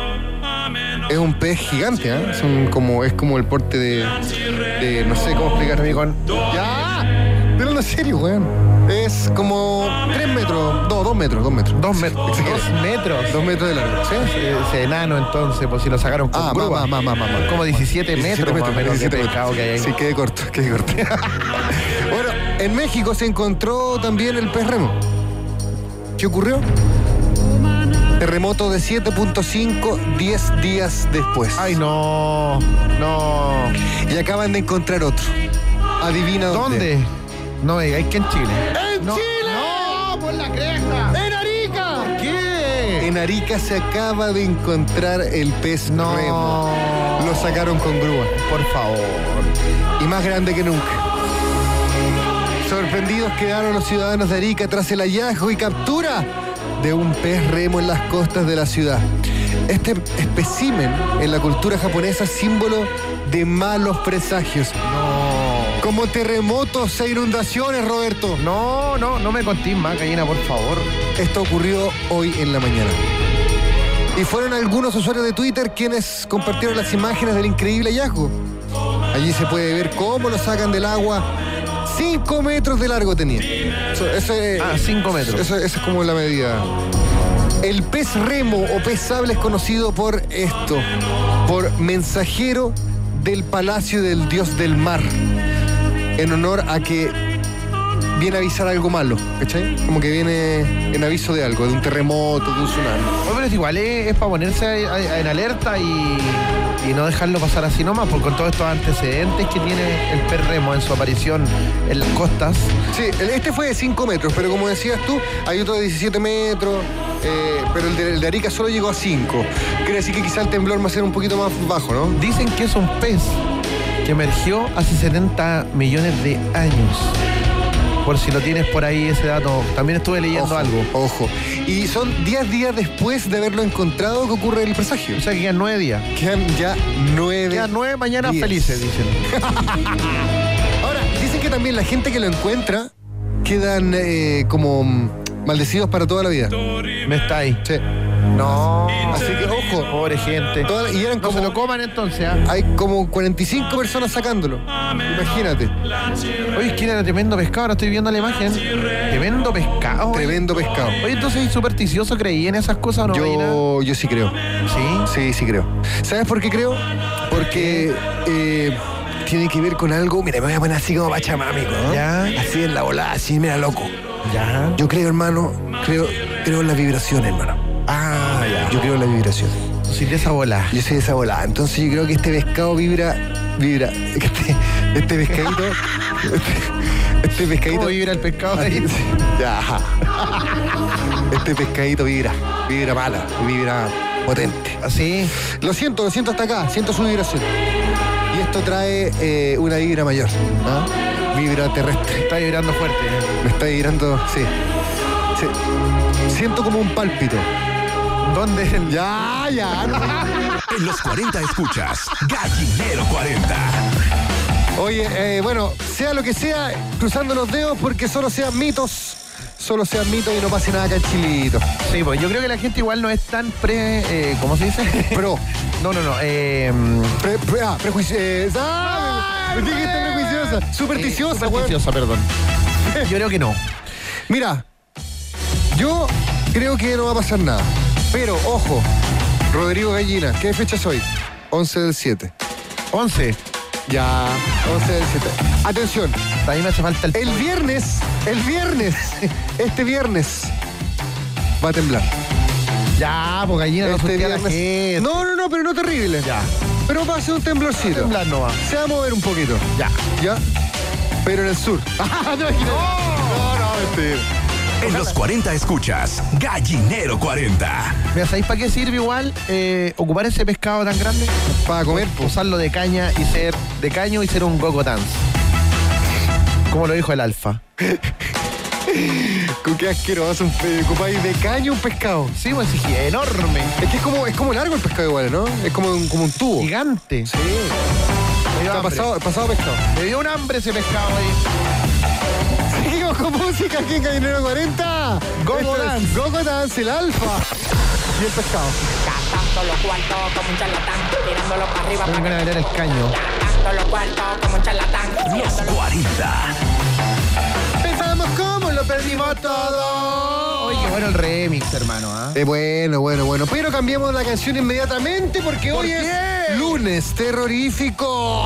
S2: Es un pez gigante, ¿eh? Son como, es como el porte de, de no sé cómo explicar, amigo. ¡Ya! Pero en serio, weón. Es como tres metros, no, dos metros, dos metros.
S3: Dos metros. Dos metros.
S2: Dos metros de largo, ¿sí?
S3: Ese enano entonces, pues si lo sacaron con
S2: ah,
S3: grúa.
S2: Más, más, más, más.
S3: Como diecisiete metros, más o menos de pescado que hay ahí.
S2: Sí, quede corto, quede corto. Bueno, en México se encontró también el pez Remo. ¿Qué ocurrió? Terremoto de siete punto cinco, diez días después.
S3: Ay, no, no.
S2: Y acaban de encontrar otro. Adivina dónde.
S3: ¿Dónde? No, hay que en Chile.
S2: ¡En
S3: no,
S2: Chile!
S3: ¡No, por la cresta!
S2: ¡En Arica!
S3: ¿Qué?
S2: En Arica se acaba de encontrar el pez
S3: no.
S2: Remo. Lo sacaron con grúa.
S3: Por favor.
S2: Y más grande que nunca. Sorprendidos quedaron los ciudadanos de Arica tras el hallazgo y captura de un pez Remo en las costas de la ciudad. Este espécimen en la cultura japonesa es símbolo de malos presagios.
S3: No.
S2: Como terremotos e inundaciones, Roberto.
S3: No, no, no me contés más, gallina, por favor.
S2: Esto ocurrió hoy en la mañana. Y fueron algunos usuarios de Twitter quienes compartieron las imágenes del increíble hallazgo. Allí se puede ver cómo lo sacan del agua. Cinco metros de largo tenía. Eso, ese,
S3: ah, cinco metros.
S2: Eso, esa es como la medida. El pez Remo o pez sable es conocido por esto, por mensajero del palacio del dios del mar, en honor a que viene a avisar algo malo, ¿cachai? Como que viene en aviso de algo, de un terremoto, de un tsunami.
S3: Bueno, pero es igual, es, es para ponerse a, a, en alerta y, y no dejarlo pasar así nomás, porque con todos estos antecedentes que tiene el pez Remo en su aparición en las costas.
S2: Sí, este fue de cinco metros, pero como decías tú, hay otro de diecisiete metros, eh, pero el de, el de Arica solo llegó a cinco. Quiere decir que quizá el temblor va a ser un poquito más bajo, ¿no?
S3: Dicen que es un pez que emergió hace setenta millones de años. Por si lo tienes por ahí ese dato. También estuve leyendo
S2: ojo,
S3: algo.
S2: Ojo. Y son diez días después de haberlo encontrado que ocurre el presagio.
S3: O sea que quedan nueve días.
S2: Quedan ya nueve
S3: Quedan nueve mañanas
S2: días.
S3: felices, dicen.
S2: Ahora, dicen que también la gente que lo encuentra quedan eh, como maldecidos para toda la vida.
S3: ¿Me está ahí?
S2: Sí.
S3: No.
S2: Así que, ojo.
S3: Pobre gente.
S2: Toda, y eran
S3: no
S2: como,
S3: se lo coman entonces, ¿eh?
S2: Hay como cuarenta y cinco personas sacándolo. Imagínate.
S3: Oye, es que era tremendo pescado, ahora estoy viendo la imagen. Tremendo pescado.
S2: Tremendo
S3: oye.
S2: pescado.
S3: Oye, entonces, ¿supersticioso creí en esas cosas o no?
S2: Yo, yo sí creo.
S3: ¿Sí?
S2: Sí, sí creo. ¿Sabes por qué creo? Porque eh, tiene que ver con algo. Mira, me voy a poner así como pachamámico, ¿no?
S3: Ya.
S2: Así en la volada, así, mira, loco.
S3: Ya.
S2: Yo creo, hermano, creo, creo en las vibraciones, hermano.
S3: Ah, ya.
S2: Yo creo en las vibraciones.
S3: Soy de esa bola.
S2: Yo soy de esa bola. Entonces yo creo que este pescado vibra, vibra. Este, este pescadito. Este, este pescadito.
S3: ¿Cómo vibra el pescado ahí?
S2: Ya. Este pescadito vibra. Vibra mala. Vibra potente.
S3: ¿Así?
S2: Lo siento, lo siento hasta acá. Siento su vibración. Y esto trae eh, una vibra mayor. ¿Ah? Vibra terrestre.
S3: Está vibrando fuerte. ¿eh?
S2: Me está vibrando, sí. sí. Siento como un pálpito.
S3: ¿Dónde?
S2: Ya, ya. No.
S1: En los cuarenta escuchas Gallinero cuarenta.
S2: Oye, eh, bueno, sea lo que sea, cruzando los dedos porque solo sean mitos. Solo sean mitos y no pase nada acá en Chilito.
S3: Sí, pues yo creo que la gente igual no es tan pre... Eh, ¿Cómo se dice?
S2: Pro.
S3: No, no, no. Eh,
S2: pre, pre, ah, prejuiciosa. ¡Ah! Dijiste prejuiciosa. Supersticiosa,
S3: eh, Supersticiosa, perdón. Yo creo que no.
S2: Mira, yo creo que no va a pasar nada. Pero, ojo, Rodrigo Gallina, ¿qué fecha es hoy? once del siete.
S3: once.
S2: Ya, once del siete. Atención.
S3: A mí me hace falta el...
S2: El viernes, el viernes, este viernes va a temblar.
S3: Ya, pues Gallina no
S2: este
S3: viernes.
S2: La no, no, no, pero no terrible.
S3: Ya.
S2: Pero va a ser un temblorcito. Va a
S3: temblar no va.
S2: Se va a mover un poquito.
S3: Ya.
S2: Ya. Pero en el sur. no, no, no, no, mentira.
S1: En los cuarenta escuchas Gallinero cuarenta.
S3: Mira, ¿sabéis para qué sirve igual eh, ocupar ese pescado tan grande?
S2: Para comer.
S3: Pues. Usarlo de caña y ser de caño y ser un gogo dance. Como lo dijo el Alfa.
S2: Con qué asqueroso, ocupáis de caño un pescado.
S3: Sí, pues es enorme.
S2: Es que es como, es como largo el pescado igual, ¿no? Es como un, como un tubo.
S3: Gigante.
S2: Sí. Está pasado, pasado pescado.
S3: Me dio un hambre ese pescado ahí.
S2: Seguimos con música aquí en Gallinero cuarenta.
S3: Gogo Dance.
S2: Gogo Dance, el Alfa. Y el pescado.
S13: Gastando los cuartos como un charlatán, tirándolo para arriba.
S3: Tengo ganas de ver el caño.
S13: Gastando los cuartos como un charlatán.
S1: Los cuarenta.
S2: Pensamos cómo lo perdimos todo.
S3: Oye, qué bueno el remix, hermano. ¿eh?
S2: Eh, bueno, bueno, bueno. Pero cambiamos la canción inmediatamente porque
S3: ¿Por
S2: hoy
S3: qué?
S2: es lunes terrorífico.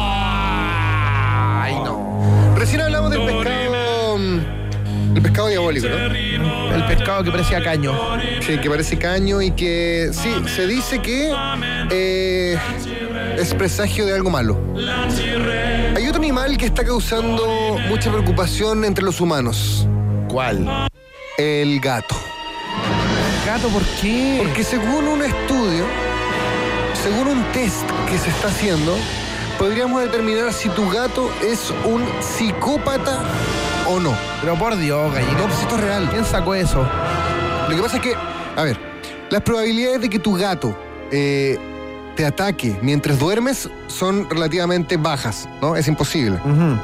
S3: Ay, no.
S2: Recién hablamos del pescado. El pescado diabólico, ¿no?
S3: El pescado que parecía caño.
S2: Sí, que parece caño y que, sí, se dice que eh, es presagio de algo malo. Hay otro animal que está causando mucha preocupación entre los humanos.
S3: ¿Cuál?
S2: El gato.
S3: ¿Gato por qué?
S2: Porque según un estudio, según un test que se está haciendo, podríamos determinar si tu gato es un psicópata o no.
S3: Pero por Dios, Gallina.
S2: No, pues esto es real.
S3: ¿Quién sacó eso?
S2: Lo que pasa es que, a ver, las probabilidades de que tu gato eh, te ataque mientras duermes son relativamente bajas, ¿no? Es imposible.
S3: Uh-huh.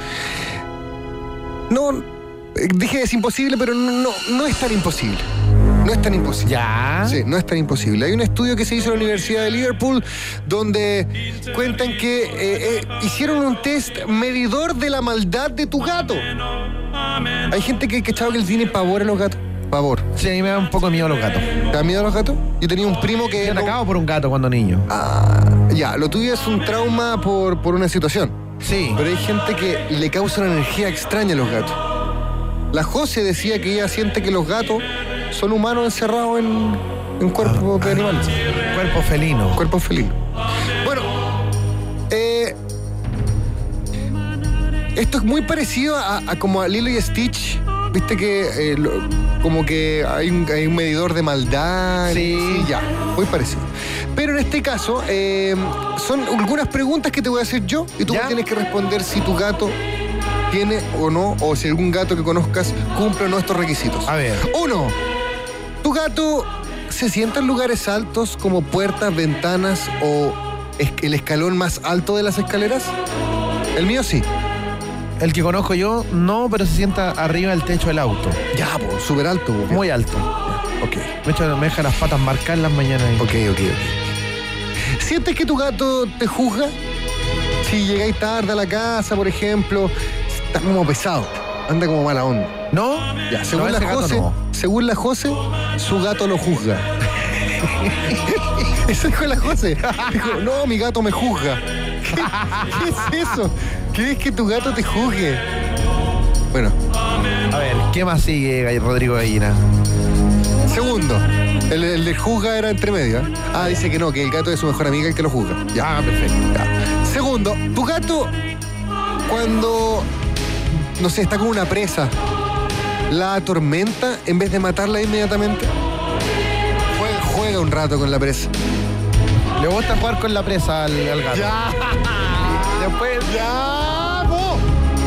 S2: No, eh, dije es imposible, pero no, no es tan imposible. No es tan imposible.
S3: ¿Ya?
S2: Sí, no es tan imposible. Hay un estudio que se hizo en la Universidad de Liverpool donde cuentan que eh, eh, hicieron un test medidor de la maldad de tu gato. Hay gente que, que chavo que les tiene pavor a los gatos. Pavor.
S3: Sí, a mí me da un poco de miedo a los gatos.
S2: ¿Te da miedo a los gatos? Yo tenía un primo que...
S3: Fui atacado por un gato cuando niño.
S2: Ah, ya, lo tuyo es un trauma por, por una situación.
S3: Sí.
S2: Pero hay gente que le causa una energía extraña a los gatos. La José decía que ella siente que los gatos son humanos encerrados en, en cuerpos de animales.
S3: Cuerpo felino.
S2: Cuerpo felino. Bueno, eh, esto es muy parecido a, a como a Lilo y Stitch. Viste que eh, lo, como que hay un, hay un medidor de maldad.
S3: Sí.
S2: Sí, ya, muy parecido. Pero en este caso, eh, son algunas preguntas que te voy a hacer yo y tú me tienes que responder si tu gato tiene o no, o si algún gato que conozcas cumple o no estos requisitos.
S3: A ver.
S2: Uno, ¿tu gato se sienta en lugares altos como puertas, ventanas o es el escalón más alto de las escaleras? El mío sí.
S3: El que conozco yo, no, pero se sienta arriba del techo del auto.
S2: Ya, pues, súper alto. Po,
S3: muy alto.
S2: Ya, ok.
S3: Me, echa, me deja las patas marcadas en las mañanas ahí.
S2: Ok, ok, ok. ¿Sientes que tu gato te juzga? Si llegáis tarde a la casa, por ejemplo, está como pesado, anda como mala onda.
S3: ¿No?
S2: Ya, según
S3: no,
S2: la José, no. según la José, su gato lo juzga. Eso dijo la José. Dijo, no, mi gato me juzga. ¿Qué, ¿Qué es eso? ¿Quieres que tu gato te juzgue? Bueno.
S3: A ver, ¿qué más sigue, Rodrigo Gallina?
S2: Segundo, el, el de juzga era entre medio. ¿eh? Ah, dice que no, que el gato es su mejor amiga el que lo juzga. Ya,
S3: ah, perfecto.
S2: Ya. Segundo, tu gato, cuando, no sé, está con una presa, ¿la atormenta en vez de matarla inmediatamente? Juega, juega un rato con la presa.
S3: Le gusta jugar con la presa al, al gato.
S2: Ya.
S3: Después.
S2: Ya, no.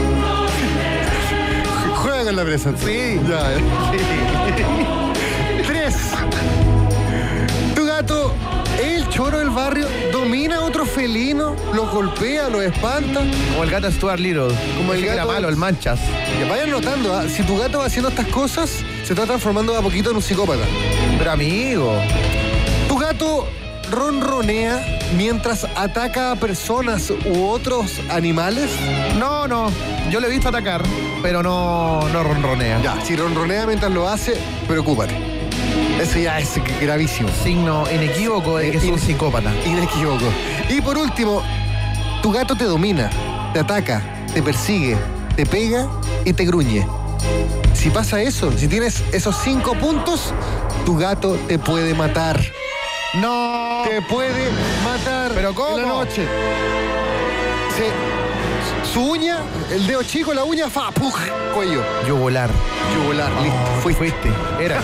S2: Juega con la presa.
S3: Sí.
S2: Ya, ya. Sí. Tres. Tu gato es el choro del barrio domina a otro felino, los golpea, los espanta.
S3: Como el gato Stuart Little.
S2: Como el
S3: Ese que
S2: gato-
S3: era malo, el Manchas.
S2: Que vayan notando, ¿ah? Si tu gato va haciendo estas cosas, se está transformando de a poquito en un psicópata.
S3: Pero amigo.
S2: Tu gato ronronea mientras ataca a personas u otros animales.
S3: No, no. Yo lo he visto atacar, pero no, no ronronea.
S2: Ya, si ronronea mientras lo hace, preocúpate. Eso ya es gravísimo.
S3: Signo inequívoco de que es un psicópata.
S2: Inequívoco. Y por último, tu gato te domina, te ataca, te persigue, te pega y te gruñe. Si pasa eso, si tienes esos cinco puntos, tu gato te puede matar.
S3: No.
S2: Te puede matar.
S3: ¿Pero cómo?
S2: En la noche. Se- su uña, el dedo chico, la uña, fa, puj, cuello.
S3: Yugular.
S2: Yugular, listo. Fuiste.
S3: Fuiste. Era.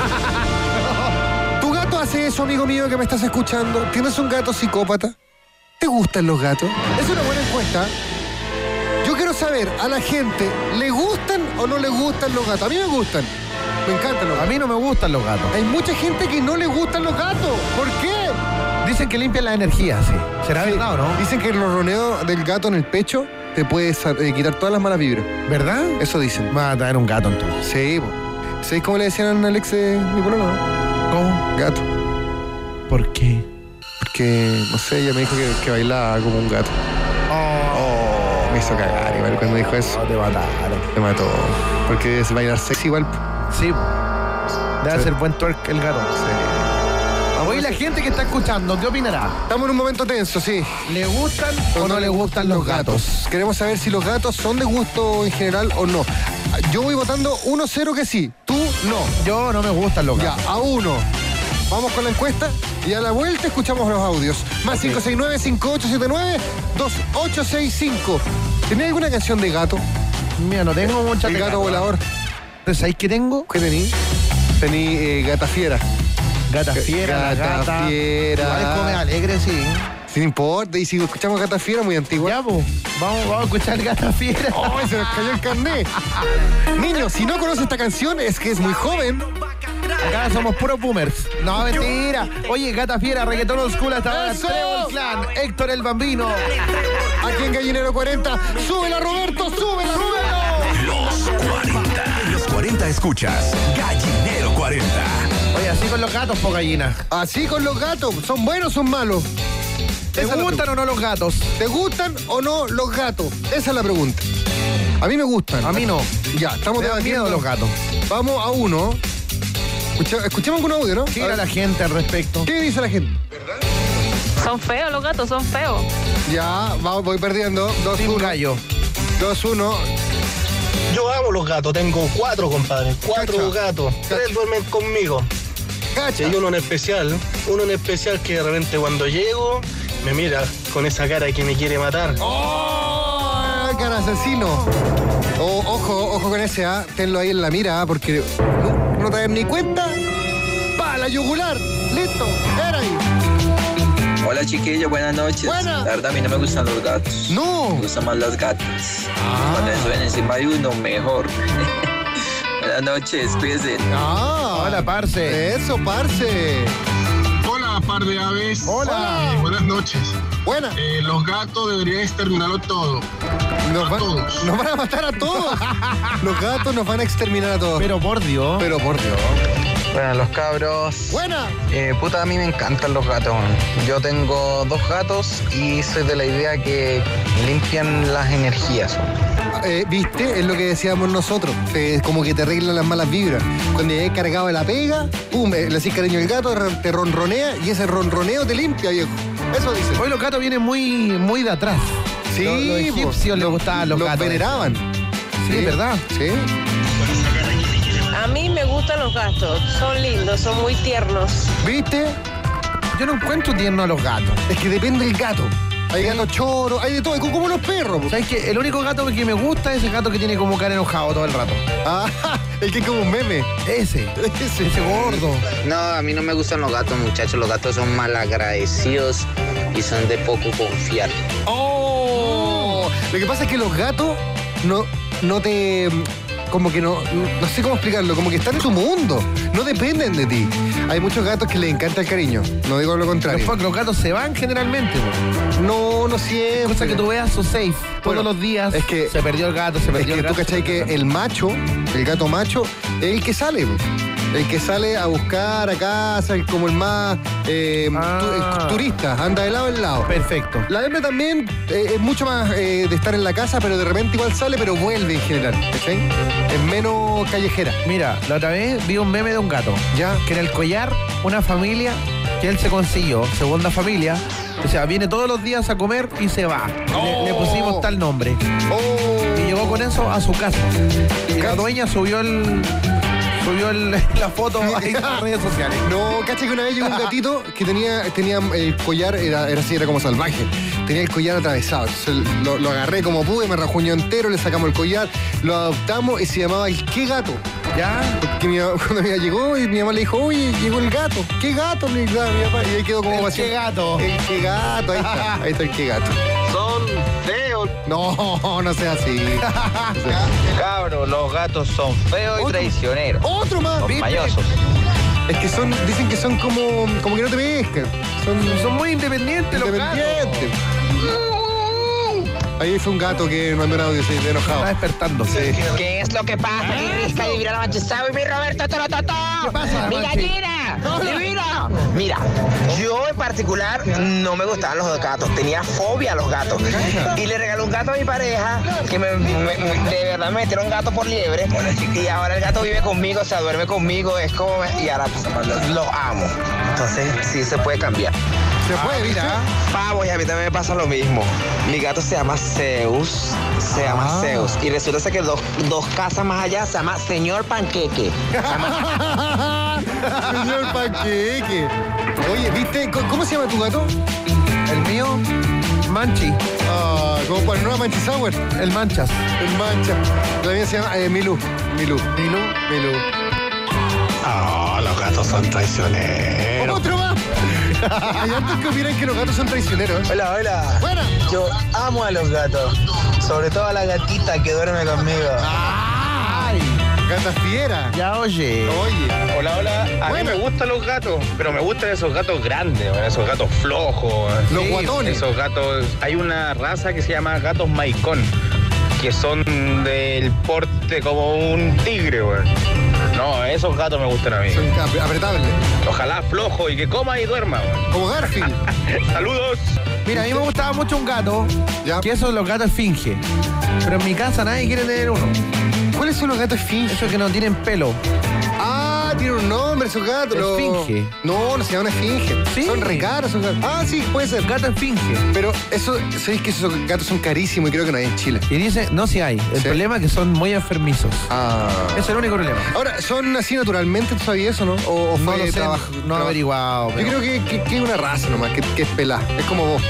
S2: ¿Tu gato hace eso, amigo mío, que me estás escuchando? ¿Tienes un gato psicópata? ¿Te gustan los gatos? Es una buena encuesta. Yo quiero saber, a la gente, ¿le gustan o no le gustan los gatos? A mí me gustan. Me encantan los
S3: A
S2: gatos.
S3: mí no me gustan los gatos.
S2: Hay mucha gente que no le gustan los gatos. ¿Por qué?
S3: Dicen que limpian la energía, sí. ¿Será verdad o no?
S2: Dicen que el ronroneo del gato en el pecho te puede sa- eh, quitar todas las malas vibras.
S3: ¿Verdad?
S2: Eso dicen.
S3: Va a traer un gato entonces.
S2: Sí, po. ¿Sabéis cómo le decían a Alex de mi pololo, no?
S3: ¿Cómo?
S2: Gato.
S3: ¿Por qué?
S2: Porque, no sé, ella me dijo que, que bailaba como un gato.
S3: Oh,
S2: Me hizo cagar igual cuando dijo eso.
S3: te mataron.
S2: Me mató. Porque es bailar sexy igual.
S3: Sí. Debe
S2: Sí.
S3: ser buen twerk el gato. Oye, la gente que está escuchando, ¿qué opinará?
S2: Estamos en un momento tenso, sí.
S3: ¿Le gustan o no le gustan los gatos?
S2: Queremos saber si los gatos son de gusto en general o no. Yo voy votando uno cero que sí. Tú no.
S3: Yo no me gustan los
S2: Ya,
S3: gatos.
S2: a uno. Vamos con la encuesta y a la vuelta escuchamos los audios. Más cinco seis nueve, cinco ocho siete nueve, dos ocho seis cinco. ¿Tenés alguna canción de gato?
S3: Mira, no tengo mucha
S2: El gato volador.
S3: ¿Sabéis qué tengo?
S2: ¿Qué tení? Tení eh, gata fiera.
S3: Gata fiera, la
S2: Gata
S3: gata.
S2: fiera.
S3: Igual come alegre, sí.
S2: Sin importa. Y si escuchamos gata fiera, muy antigua.
S3: Ya, pues. Vamos, vamos a escuchar gata fiera.
S2: ¡Ay, se nos cayó el carnet! Niños, si no conoce esta canción, es que es muy joven.
S3: Acá somos puros boomers. No, mentira. Oye, gata fiera, reggaetón old school hasta ahora.
S2: ¡Eso!
S3: Trevor Clan, Héctor el Bambino.
S2: Aquí en Gallinero cuarenta. ¡Súbela, Roberto! ¡Súbela, Roberto!
S1: Los cuarenta. Los cuarenta escuchas. Gallinero cuarenta.
S3: Oye, así con los gatos, po gallina.
S2: Así con los gatos. ¿Son buenos o son malos?
S3: ¿Te
S2: Esa es la
S3: gustan o no los gatos?
S2: ¿Te gustan o no los gatos? Esa es la pregunta. A mí me gustan.
S3: A mí no.
S2: Ya, estamos
S3: Me dan
S2: debatiendo.
S3: miedo los gatos.
S2: Vamos a uno. Escucha- escuchemos algún audio, ¿no?
S3: ¿Qué
S2: A
S3: dirá
S2: ver,
S3: la gente al respecto?
S2: ¿Qué dice la gente?
S7: Son feos los gatos, son feos.
S2: Ya, vamos, voy perdiendo. dos
S3: Sin
S2: uno.
S3: gallo.
S2: dos uno.
S10: Yo amo los gatos, tengo cuatro, compadre. Cuatro
S2: Cacha.
S10: gatos.
S2: Cacha.
S10: Tres duermen conmigo.
S2: Cacha.
S10: Y uno en especial, uno en especial que de repente cuando llego, me mira con esa cara que me quiere matar.
S2: ¡Oh! ¡Cara asesino! Oh, ojo, ojo con ese, ¿ah? Tenlo ahí en la mira, ¿ah? Porque no, no te das ni cuenta. ¡Pa! La yugular. ¡Listo! ¡Era ahí!
S14: Hola chiquillos, buenas noches.
S2: Buena.
S14: La verdad a mí no me gustan los gatos.
S2: ¡No!
S14: Me gustan más las gatas.
S2: Ah.
S14: Cuando se ven encima de uno, mejor. Buenas noches, cuídense.
S2: ¡Ah!
S3: Hola, parce.
S2: Eso, parce.
S15: Hola, par de aves.
S2: Hola.
S15: Eh, buenas noches.
S2: Buena.
S15: Eh, los gatos deberían exterminarlo todo.
S2: Nos,
S15: a
S2: van-
S15: todos.
S2: nos van a matar a todos. Los gatos nos van a exterminar a todos.
S3: Pero por Dios.
S2: Pero por Dios.
S16: Bueno, los cabros.
S2: Buena.
S16: Eh, puta, a mí me encantan los gatos. Yo tengo dos gatos y soy de la idea que limpian las energías.
S2: Eh, ¿Viste? Es lo que decíamos nosotros. Eh, como que te arreglan las malas vibras. Cuando ya he cargado de la pega, pum, eh, le haces cariño al gato, te ronronea y ese ronroneo te limpia, viejo. Eso dice.
S3: Hoy los gatos vienen muy, muy de atrás.
S2: Sí,
S3: Los, los egipcios les gustaban los,
S2: los
S3: gatos.
S2: veneraban.
S3: Sí, es verdad.
S2: Sí.
S17: A mí me gustan los gatos, son lindos, son muy tiernos.
S2: ¿Viste?
S3: Yo no encuentro tierno a los gatos.
S2: Es que depende del gato. Hay gatos choros, hay de todo, como como los perros. po.
S3: ¿Sabes qué? El único gato que me gusta es el gato que tiene como cara enojado todo el rato.
S2: Ah, el que es como un meme.
S3: Ese.
S2: Ese.
S3: Ese gordo.
S18: No, a mí no me gustan los gatos, muchachos. Los gatos son malagradecidos y son de poco confiar.
S2: ¡Oh! Lo que pasa es que los gatos no, no te... como que no, no sé cómo explicarlo, como que están en tu mundo, no dependen de ti. Hay muchos gatos que les encanta el cariño, no digo lo contrario.
S3: Después los gatos se van generalmente, po.
S2: No, no siempre.
S3: Cosa que tú veas su safe todos
S2: Bueno,
S3: los días.
S2: es que-
S3: se perdió el gato, se
S2: Es
S3: perdió
S2: que
S3: el
S2: tú
S3: gato.
S2: cachai que el macho, el gato macho, es el que sale, po. El que sale a buscar a casa, el- como el más eh,
S3: Ah.
S2: tu- el turista, anda de lado en lado.
S3: Perfecto.
S2: La hembra también eh, es mucho más eh, de estar en la casa, pero de repente igual sale, pero vuelve en general, ¿cachai? Es menos callejera.
S3: Mira, la otra vez vi un meme de un gato,
S2: ¿Ya?
S3: que era el collar, una familia que él se consiguió, segunda familia. O sea, viene todos los días a comer y se va. Le, le pusimos tal nombre.
S2: Oh.
S3: Y llegó con eso a su casa. Y la dueña subió el. Subió el- la foto ahí en las redes sociales.
S2: No, cacha que una vez llegó un gatito que tenía, tenía el collar, era, era así, era como salvaje. Tenía el collar atravesado. Entonces lo, lo agarré como pude, me rajuñó entero, le sacamos el collar, lo adoptamos y se llamaba el qué gato.
S3: ¿Ya?
S2: Porque mi, mamá- cuando mi mamá llegó y mi mamá le dijo, oye, llegó el gato. ¿Qué gato? Le dijo a mi papá. Y ahí quedó como
S3: El
S2: así.
S3: qué gato.
S2: El qué gato, ahí está. Ahí está el qué gato.
S19: Son feos.
S2: No, no sea así. No sea-
S19: Cabros, los gatos son feos y
S2: Otro-
S19: traicioneros.
S2: Otro más.
S19: Son
S2: ¿viste?
S19: mañosos.
S2: Es que son, dicen que son como, como que no te pescan. Son,
S3: Son muy independientes los gatos.
S2: independientes. Ahí fue un gato que mandó un audio, sí, de enojado.
S3: Está despertando.
S2: Sí.
S13: ¿Qué es lo que pasa, mi risca divina manchesado y mi Roberto Torototo?
S3: ¿Qué pasa,
S13: ¡Mi
S3: Manchi?
S13: gallina! ¡Divino! Mira, yo en particular no me gustaban los gatos, tenía fobia a los gatos. Y le regalé un gato a mi pareja, que me, me- me- de verdad me metieron un gato por liebre. Y ahora el gato vive conmigo, o sea, duerme conmigo, es como... Y ahora los amo. Entonces, sí se puede cambiar.
S2: Se puede, ¿viste?
S13: Vamos, y a mí también me pasa lo mismo. Mi gato se llama Zeus, se llama
S2: Ah.
S13: Zeus. Y resulta ser que dos, dos casas más allá se llama Señor Panqueque.
S2: Señor Panqueque. Oye, ¿viste? ¿Cómo, cómo se llama tu gato?
S3: El mío, Manchi.
S2: Ah, como para no Manchi Sour.
S3: El Manchas.
S2: El Mancha. La mía se llama eh, Milú. Milú.
S3: Milú.
S2: Milú.
S15: Ah, los gatos son traicioneros.
S2: ¡Otro más! Hay hartos que opinan que los gatos son traicioneros. ¿eh?
S19: Hola, hola.
S2: Buena.
S19: Yo amo a los gatos. Sobre todo a la gatita que duerme conmigo.
S2: ¡Ay! Gata fiera.
S3: Ya oye.
S2: Oye.
S6: Hola, hola. A
S2: Bueno.
S6: mí me gustan los gatos, pero me gustan esos gatos grandes, weón, esos gatos flojos. weón.
S2: Los
S6: Sí,
S2: guatones.
S6: Esos gatos. Hay una raza que se llama gatos maicón, que son del porte como un tigre, weón. No, esos gatos me gustan a mí.
S2: Son ap- apretables.
S6: Ojalá flojo y que coma y duerma, weón.
S2: Como Garfield.
S6: Saludos.
S3: Mira, a mí me gustaba mucho un gato,
S2: Ya.
S3: que esos los gatos esfinge. Pero en mi casa nadie quiere tener uno.
S2: ¿Cuáles son los gatos esfinge?
S3: Esos que no tienen pelo.
S2: Ah, tiene un nombre esos gatos. los-
S3: Esfinge.
S2: No, no se llaman esfinge.
S3: Sí.
S2: Son re caros esos gatos. Ah, sí, puede ser.
S3: Gato esfinge.
S2: Pero eso, ¿sabéis que esos gatos son carísimos y creo que no hay en Chile?
S3: Y dice, no, si hay. El
S2: Sí.
S3: problema es que son muy enfermizos.
S2: Ah.
S3: Ese es el único problema.
S2: Ahora, ¿son así naturalmente? ¿Tú sabías eso, no? ¿O, o
S3: No
S2: fue
S3: lo sé,
S2: trabajo?
S3: no he
S2: trabajo?
S3: averiguado.
S2: Yo
S3: pero-
S2: creo que, que, que es una raza nomás, que, que es pelá. Es como vos.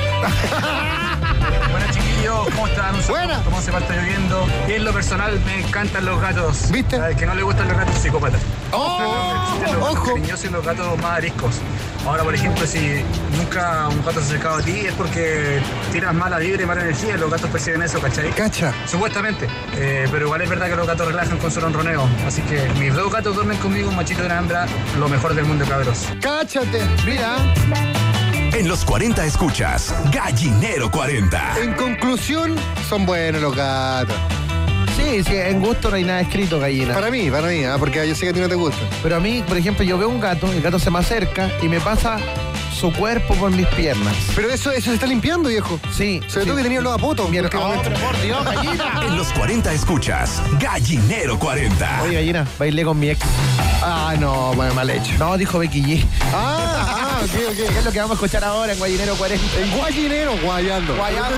S20: Buenas chiquillos, ¿cómo están? Un saludo.
S2: Buena.
S20: ¿Cómo se va? Está lloviendo? Y en lo personal me encantan los gatos.
S2: ¿Viste?
S20: Al que no le gustan los gatos psicópatas.
S2: ¡Oh!
S20: Existen los gatos
S2: ¡Ojo!
S20: cariñosos y los gatos más ariscos. Ahora, por ejemplo, si nunca un gato se ha acercado a ti es porque tiras mala vibra y mala energía. Los gatos perciben eso, ¿cachai?
S2: Cacha.
S20: Supuestamente. Eh, pero igual es verdad que los gatos relajan con su ronroneo. Así que mis dos gatos duermen conmigo, un machito y una hembra. Lo mejor del mundo, cabros.
S2: Cáchate.
S3: Mira,
S1: En los cuarenta escuchas Gallinero cuarenta.
S2: En conclusión, son buenos los gatos.
S3: sí, sí, en gusto no hay nada escrito, gallina.
S2: Para mí, para mí, ¿ah? Porque yo sé que a ti no te gusta.
S3: Pero a mí, por ejemplo, yo veo un gato, el gato se me acerca y me pasa su cuerpo por mis piernas.
S2: Pero eso, eso se está limpiando, viejo.
S3: Sí.
S2: Sobre
S3: sí.
S2: todo que tenía los apotos.
S3: Mierda.
S2: últimamente.
S3: Oh, por Dios, gallina.
S1: En los cuarenta escuchas Gallinero cuarenta.
S3: Oye, gallina, bailé con mi ex.
S2: Ah, no, bueno, mal hecho.
S3: No, dijo Becky G.
S2: Ah, ah, ok,
S3: ¿Qué
S2: ok.
S3: es lo que vamos a escuchar ahora en Gallinero cuarenta?
S2: En Guayinero, guayando.
S3: Guayando.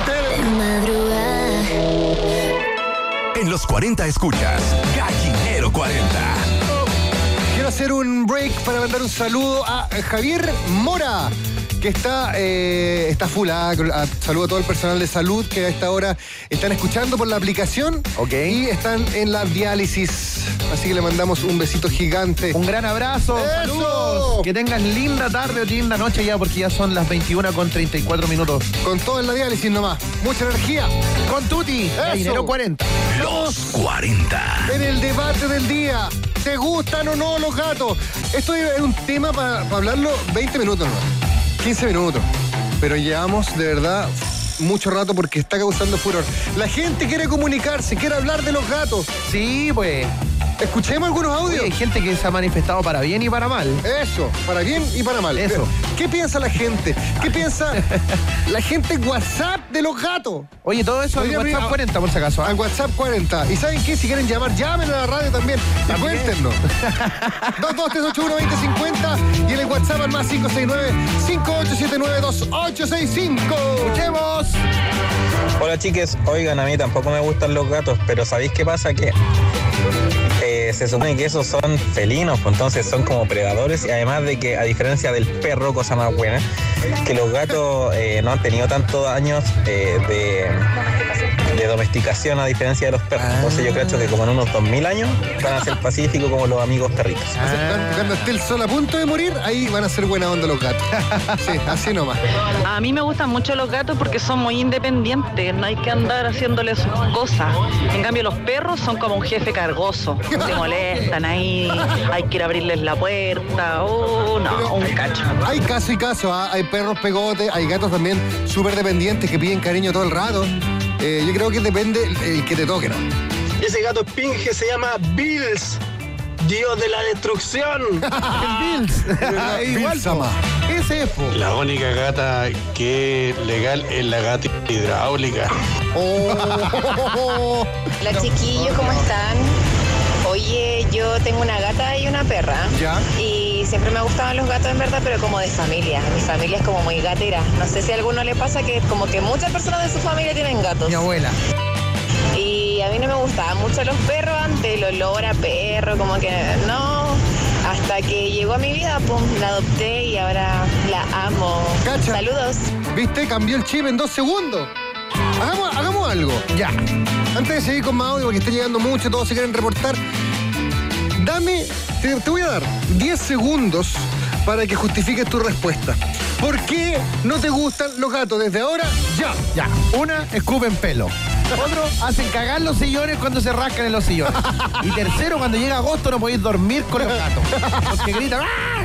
S1: En los cuarenta escuchas Gallinero cuarenta.
S2: Quiero hacer un break para mandar un saludo a Javier Mora, que está, eh, está full. ah, a- Saludo a todo el personal de salud que a esta hora están escuchando por la aplicación
S3: Ok.
S2: y están en la diálisis. Así que le mandamos un besito gigante.
S3: Un gran abrazo.
S2: ¡Eso!
S3: Saludos. Que tengas linda tarde o linda noche ya, porque ya son las veintiuna con treinta y cuatro minutos.
S2: Con todo en la diálisis nomás. Mucha energía.
S3: Con Tuti. Dinero cuarenta.
S1: Los cuarenta.
S2: En el debate del día. ¿Te gustan o no los gatos? Esto es un tema para pa hablarlo veinte minutos, ¿no? quince minutos. Pero llevamos de verdad mucho rato porque está causando furor. La gente quiere comunicarse, quiere hablar de los gatos.
S3: Sí, pues.
S2: Escuchemos algunos audios.
S3: Oye, hay gente que se ha manifestado para bien y para mal.
S2: Eso, para bien y para mal.
S3: Eso.
S2: ¿Qué piensa la gente? ¿Qué piensa la gente en WhatsApp de los gatos?
S3: Oye, todo eso al WhatsApp a, cuarenta, por si acaso. ¿eh?
S2: Al WhatsApp cuarenta. ¿Y saben qué? Si quieren llamar, llamen a la radio también. Y
S3: ¿También?
S2: cuéntenos. dos dos tres ocho uno dos cero cinco cero y en el WhatsApp al más cinco seis nueve cinco ocho siete nueve dos ocho seis cinco.
S3: ¡Escuchemos!
S16: Hola chiques, oigan, a mí tampoco me gustan los gatos, pero ¿sabéis qué pasa? Que eh, se supone que esos son felinos, pues entonces son como predadores, y además de que, a diferencia del perro, cosa más buena, que los gatos eh, no han tenido tantos años eh, de, de domesticación a diferencia de los perros. Entonces yo creo que como en unos dos mil años van a ser pacíficos como los amigos perritos.
S2: Ah. Cuando esté el sol a punto de morir, ahí van a ser buena onda los gatos. Sí, así nomás.
S7: A mí me gustan mucho los gatos porque son muy independientes, no hay que andar haciéndoles sus cosas. En cambio los perros son como un jefe cargoso, se molestan ahí, hay que ir a abrirles la puerta, oh, no, Pero, un cacho.
S2: Hay caso y caso, ¿eh? Hay perros pegotes, hay gatos también súper dependientes que piden cariño todo el rato. Eh, yo creo que depende el, el que te toque, ¿no?
S10: Ese gato espinge se llama Bills, dios de la destrucción.
S3: Bills. Igual,
S2: Sama.
S3: Ese es, po.
S15: La única gata que es legal es la gata hidráulica.
S2: Oh.
S21: Hola chiquillos, ¿cómo están? Oye, yo tengo una gata y una perra.
S2: ¿Ya?
S21: Y siempre me gustaban los gatos en verdad, pero como de familia. Mi familia es como muy gatera. No sé si a alguno le pasa que como que muchas personas de su familia tienen gatos.
S3: Mi abuela.
S21: Y a mí no me gustaban mucho los perros antes, el olor a perro, como que no. Hasta que llegó a mi vida, pum, la adopté y ahora la amo.
S2: Cacha.
S21: Saludos.
S2: ¿Viste? Cambió el chip en dos segundos. Hagamos, hagamos algo.
S3: Ya.
S2: Antes de seguir con más audio, porque está llegando mucho, todos se quieren reportar. Dame, te, te voy a dar diez segundos para que justifiques tu respuesta. ¿Por qué no te gustan los gatos? Desde ahora, ya.
S3: Ya. Una, escupen pelo. Otro, hacen cagar los sillones cuando se rascan en los sillones. Y tercero, cuando llega agosto no podéis dormir con los gatos. Porque gritan.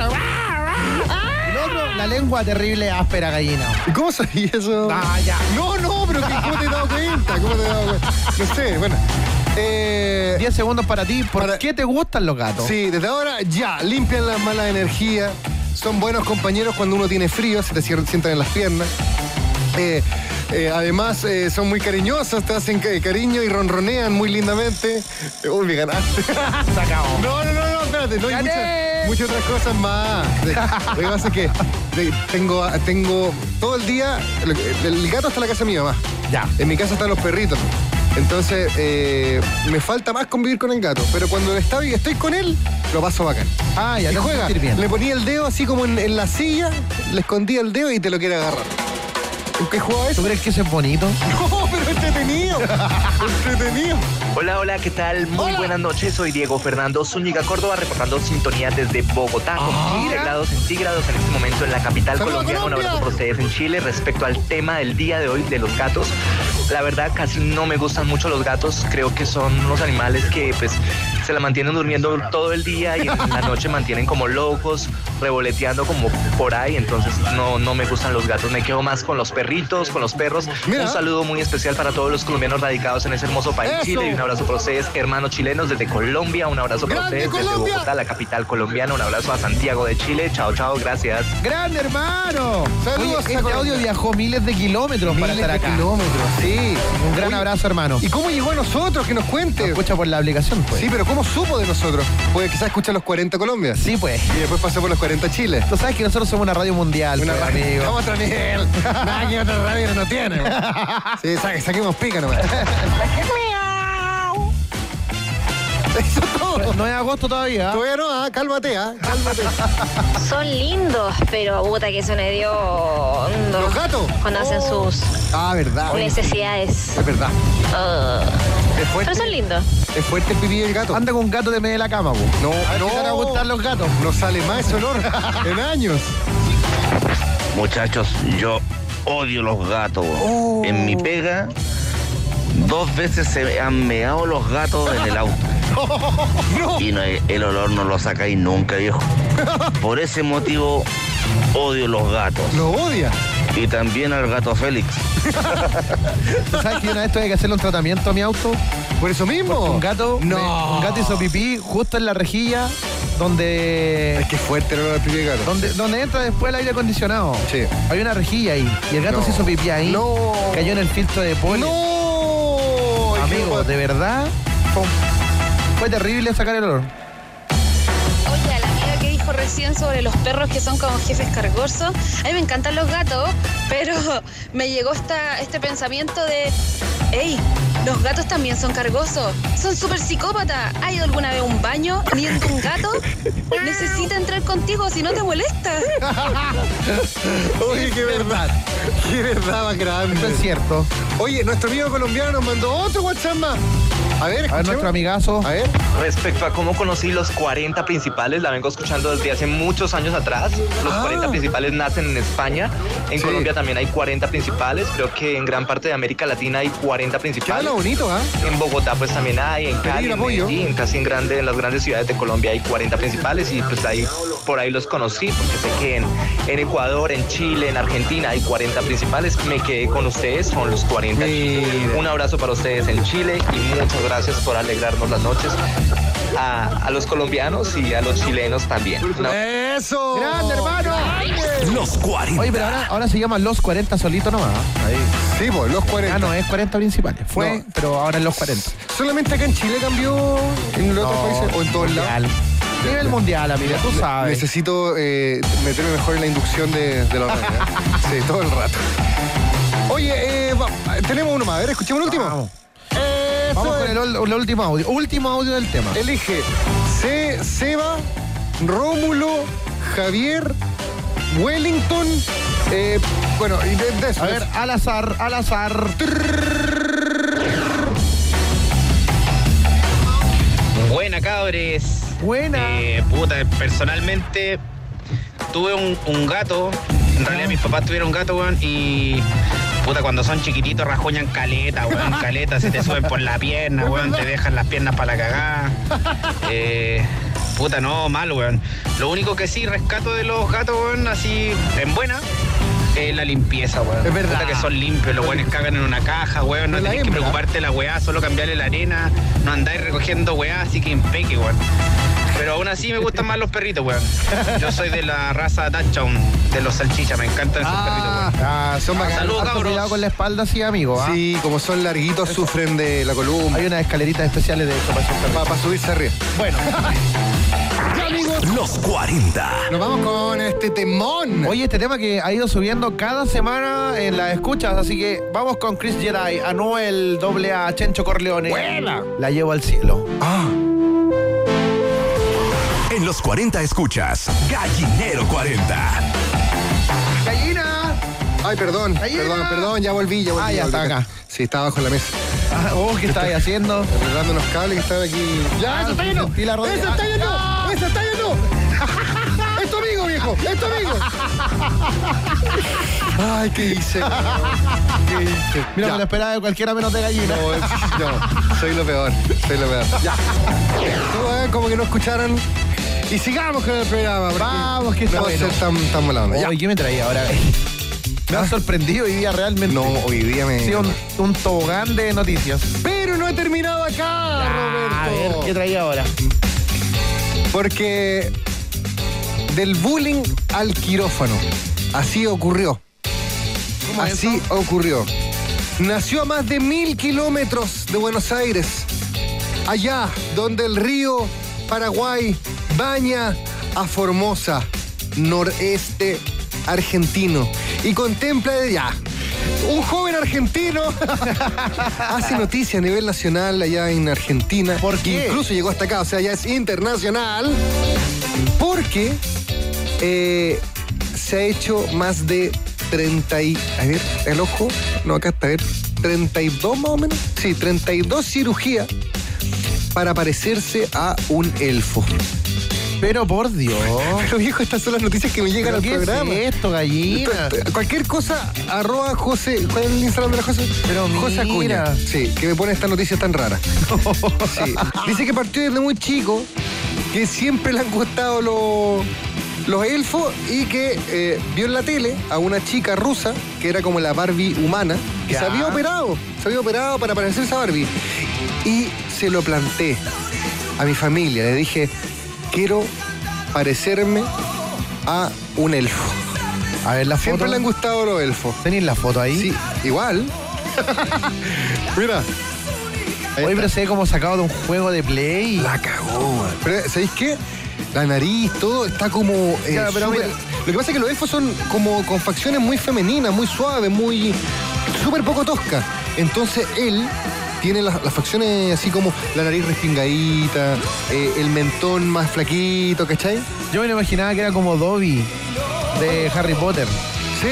S3: Y el otro, la lengua terrible, áspera gallina.
S2: ¿Y cómo sabías eso?
S3: Ah, ya.
S2: No, no, pero que, ¿cómo te has dado cuenta? ¿Cómo te has dado cuenta? No sé, bueno. Eh,
S3: diez segundos para ti. ¿Por
S2: para...
S3: qué te gustan los gatos?
S2: Sí, desde ahora ya. Limpian las malas energías. Son buenos compañeros cuando uno tiene frío, se te sientan en las piernas. Eh, eh, además, eh, son muy cariñosos, te hacen cariño y ronronean muy lindamente. Uy, me ganaste.
S3: Se acabó.
S2: No, no, no, no, espérate. No, hay muchas, muchas otras cosas más. Lo que pasa es que tengo, tengo todo el día. El gato está en la casa de mi mamá.
S3: Ya.
S2: En mi casa están los perritos. Entonces, eh, me falta más convivir con el gato. Pero cuando estoy, estoy con él, lo paso bacán.
S3: Ah, ya
S2: y
S3: te
S2: juega.
S3: bien.
S2: Le ponía el dedo así como en, en la silla, le escondía el dedo y te lo quiere agarrar. ¿En qué jugaba eso?
S3: ¿Tú crees que eso es bonito?
S2: No, pero entretenido. Entretenido.
S22: Hola, hola, ¿qué tal? Muy
S2: hola.
S22: Buenas noches. Soy Diego Fernando Zúñiga Córdoba, reportando sintonía desde Bogotá, con
S2: ah,
S22: quince grados centígrados en este momento en la capital colombiana. Un abrazo por ustedes en Chile. Respecto al tema del día de hoy de los gatos, la verdad casi no me gustan mucho los gatos. Creo que son unos animales que pues se la mantienen durmiendo todo el día y en la noche mantienen como locos, revoloteando como por ahí. Entonces no, no me gustan los gatos. Me quedo más con los perritos, con los perros. Mira. Un saludo muy especial para todos los colombianos radicados en ese hermoso país,
S2: Eso.
S22: Chile. Y un abrazo para ustedes, hermanos chilenos desde Colombia. Un abrazo para
S2: ¡Grande,
S22: ustedes
S2: Colombia!
S22: desde Bogotá, la capital colombiana. Un abrazo a Santiago de Chile. Chao, chao, gracias.
S3: ¡Grande, hermano!
S2: Saludos.
S3: Oye, este audio viajó miles de kilómetros
S2: miles
S3: para estar acá.
S2: de kilómetros, sí.
S3: Un gran
S2: Oye,
S3: abrazo, hermano.
S2: ¿Y cómo llegó a nosotros? Que nos cuente.
S3: Nos escucha por la aplicación, pues.
S2: Sí, pero ¿cómo supo de nosotros? Pues quizás escucha los cuarenta Colombia.
S3: Sí, pues.
S2: Y después pasó por los cuarenta Chile.
S3: Tú sabes que nosotros somos una radio mundial,
S2: Una
S3: pues,
S2: radio.
S3: amigo.
S2: Vamos a otro nivel. Nada que otra radio no tiene. Sí, sa- saquemos pica nomás. Eso es todo.
S3: No es agosto todavía.
S2: Todavía no, ah, cálmate, ah, cálmate.
S23: Son lindos, pero puta que son hediondos.
S2: ¿Los gatos?
S23: Cuando hacen sus
S2: Ah, verdad.
S23: necesidades.
S2: Es verdad.
S23: Uh.
S2: Es fuerte.
S23: Pero son lindos.
S2: Es fuerte el pipí del gato.
S3: Anda con un gato de medio de la cama, po.
S2: No,
S3: A ver
S2: no.
S3: si te van a gustar los gatos.
S2: No sale más ese olor en años.
S4: Muchachos, yo odio los gatos.
S2: Oh.
S4: En mi pega, dos veces se han meado los gatos en el auto.
S2: No.
S4: Y no, el olor no lo sacáis nunca, viejo. Por ese motivo, odio los gatos.
S2: Lo odia.
S4: Y también al gato Félix.
S3: ¿Tú sabes que una vez tuve que hacerle un tratamiento a mi auto?
S2: ¿Por eso mismo?
S3: Porque un gato,
S2: No.
S3: me- un gato hizo pipí justo en la rejilla donde...
S2: Es que es fuerte el olor del pipí del gato.
S3: Donde, donde entra después el aire acondicionado.
S2: Sí.
S3: Hay una rejilla ahí. Y el gato
S2: No.
S3: se hizo pipí ahí.
S2: No.
S3: Cayó en el filtro de polen.
S2: ¡No!
S3: Amigo, de verdad, fue, fue terrible sacar el olor.
S21: Oye, a la amiga que dijo recién sobre los perros que son como jefes cargosos, a mí me encantan los gatos, pero me llegó esta, este pensamiento de, hey, los gatos también son cargosos, son súper psicópatas. ¿Has ido alguna vez a un baño viendo un gato? Necesita entrar contigo, si no te molesta.
S2: Oye, qué verdad. Qué verdad más grande.
S3: Eso es cierto.
S2: Oye, nuestro amigo colombiano nos mandó otro WhatsApp más. A ver,
S3: A ver,
S2: escuchemos.
S3: nuestro amigazo.
S2: A ver.
S22: Respecto a cómo conocí los cuarenta principales, la vengo escuchando desde hace muchos años atrás. Los
S2: Ah.
S22: cuarenta principales nacen en España. En
S2: Sí.
S22: Colombia también hay cuarenta principales. Creo que en gran parte de América Latina hay cuarenta
S2: Qué
S22: principales.
S2: habla bonito, ¿ah?
S22: En Bogotá pues también hay, en Cali,
S2: Pedir
S22: en
S2: apoyo.
S22: Medellín, casi en, grande, en las grandes ciudades de Colombia hay cuarenta principales y pues ahí, por ahí los conocí, porque sé que en, en Ecuador, en Chile, en Argentina hay cuarenta principales. Me quedé con ustedes, son los cuarenta.
S2: Mira.
S22: Un abrazo para ustedes en Chile y muchas gracias por alegrarnos las noches a, a los colombianos y a los chilenos también. No.
S2: ¡Eso!
S3: ¡Grande, hermano!
S1: Los cuarenta.
S3: Oye, pero ahora, ahora se llaman los cuarenta solito nomás. Ahí.
S2: Sí, pues, los cuarenta.
S3: Ah, no, es cuarenta principales. Fue,
S2: No.
S3: pero ahora es los cuarenta.
S2: ¿Solamente acá en Chile cambió en los otros
S3: No,
S2: países o en todos
S3: mundial.
S2: lados?
S3: Nivel mundial, amiga, tú sabes.
S2: Necesito eh, meterme mejor en la inducción de, de la radio. ¿eh? Sí, todo el rato. Oye, eh, va- tenemos uno más. A ver, escuchemos el último.
S3: Vamos.
S2: Eso
S3: Vamos
S2: es.
S3: con el, ol- el último audio. Último audio del tema.
S2: Elige C, Seba, Rómulo, Javier, Wellington. eh, bueno, y de, de eso.
S3: A ver, al azar, al azar.
S5: Buena, cabres.
S3: Buena.
S5: Eh, puta, personalmente tuve un, un gato. En realidad mis papás tuvieron un gato, weón, y puta, cuando son chiquititos rajuñan caleta, weón, caleta, se te suben por la pierna, weón, te dejan las piernas para la cagada. Eh, puta, no, mal, weón. Lo único que sí rescato de los gatos, weón, así en buena, es la limpieza, weón.
S2: Es verdad.
S5: Puta que son limpios, los weones cagan en una caja, weón, no
S2: Es la
S5: tenés que
S2: hembra.
S5: preocuparte de la weá, solo cambiarle la arena, no andáis recogiendo weá, así que impeque, weón. Pero aún así me gustan más los perritos, weón. Yo soy de la raza Dachshund, de los salchichas, me encantan esos perritos, weón.
S2: Ah, son bacanos.
S5: Saludos,
S3: Harto
S5: cabros.
S3: cuidado con la espalda, sí, amigo. ¿ah?
S2: Sí, como son larguitos, sufren de la columna.
S3: Hay unas escaleritas especiales de esto para esos perritos.
S2: Para subirse arriba.
S3: Bueno.
S2: Ya, amigos.
S1: Los cuarenta.
S2: Nos vamos con este temón.
S3: Oye, este tema que ha ido subiendo cada semana en las escuchas, así que vamos con Chris Jedi, Anuel, doble A, Chencho Corleone.
S2: Buena.
S3: La llevo al cielo.
S2: Ah.
S1: En los cuarenta escuchas Gallinero cuarenta.
S3: ¡Gallina!
S2: Ay, perdón,
S3: Gallina.
S2: perdón, perdón, ya volví, ya volví.
S3: Ah, ya
S2: volví.
S3: está acá.
S2: Sí, estaba bajo la mesa.
S3: Ah, oh, ¿qué estáis haciendo?
S2: Arreglando unos cables que estaban aquí. ¡Ya,
S3: Ah,
S2: eso está lleno!
S3: sentí la rodilla.
S2: ¡Eso está
S3: Ah,
S2: lleno!
S3: no.
S2: ¡Eso está lleno! ¡Es tu amigo, viejo! ¡Es tu amigo! Ay, ¿qué hice? ¿Qué hice?
S3: Mira,
S2: Ya.
S3: me lo esperaba de cualquiera menos de gallina.
S2: No, es- no, soy lo peor, soy lo peor. Ya. No, eh, como que no escucharon. Y sigamos con el programa. porque
S3: Vamos, que
S2: no
S3: está
S2: va a
S3: bueno.
S2: ser tan, tan mala onda. Ya.
S3: Oye, ¿qué me traía ahora? Me ha sorprendido hoy día realmente.
S2: No, hoy día me...
S3: Sí, un, un tobogán de noticias.
S2: Pero no he terminado acá, Roberto.
S3: A ver, ¿qué traía ahora?
S2: Porque del bullying al quirófano. Así ocurrió.
S3: ¿Cómo es
S2: Así
S3: eso?
S2: ocurrió. Nació a más de mil kilómetros de Buenos Aires. Allá donde el río Paraguay baña a Formosa, noreste argentino. Y contempla ya. Un joven argentino hace noticia a nivel nacional allá en Argentina.
S3: ¿Por qué?
S2: Incluso llegó hasta acá, o sea, ya es internacional. Porque eh, se ha hecho más de treinta y... A ver, el ojo. No, acá está, a ver. treinta y dos más o menos. Sí, treinta y dos cirugías para parecerse a un elfo.
S3: Pero por Dios.
S2: Pero viejo, estas son las noticias que me llegan al
S3: ¿Qué
S2: programa.
S3: es esto, gallina?
S2: Cualquier cosa, arroba José. ¿Cuál es el Instagram de la José?
S3: Pero
S2: José
S3: mira.
S2: Acuña. Sí, que me pone esta noticia tan rara. Sí. Dice que partió desde muy chico, que siempre le han gustado los, los elfos y que eh, vio en la tele a una chica rusa que era como la Barbie humana, que
S3: Ya.
S2: se había operado, se había operado para parecerse a Barbie. Y se lo planté a mi familia. Le dije, quiero parecerme a un elfo.
S3: A ver la foto.
S2: Siempre le han gustado los elfos.
S3: ¿Tenéis la foto ahí?
S2: Sí, igual. Mira.
S3: Oye, pero se ve como sacado de un juego de Play.
S2: La cagó, man. Pero, ¿sabéis qué? La nariz, todo está como. eh,
S3: Ya, pero
S2: súper-
S3: mira.
S2: Lo que pasa es que los elfos son como con facciones muy femeninas, muy suaves, muy. súper poco toscas. Entonces él tiene las, las facciones así como la nariz respingadita, eh, el mentón más flaquito, ¿cachai?
S3: Yo me lo imaginaba que era como Dobby de Harry Potter.
S2: Sí.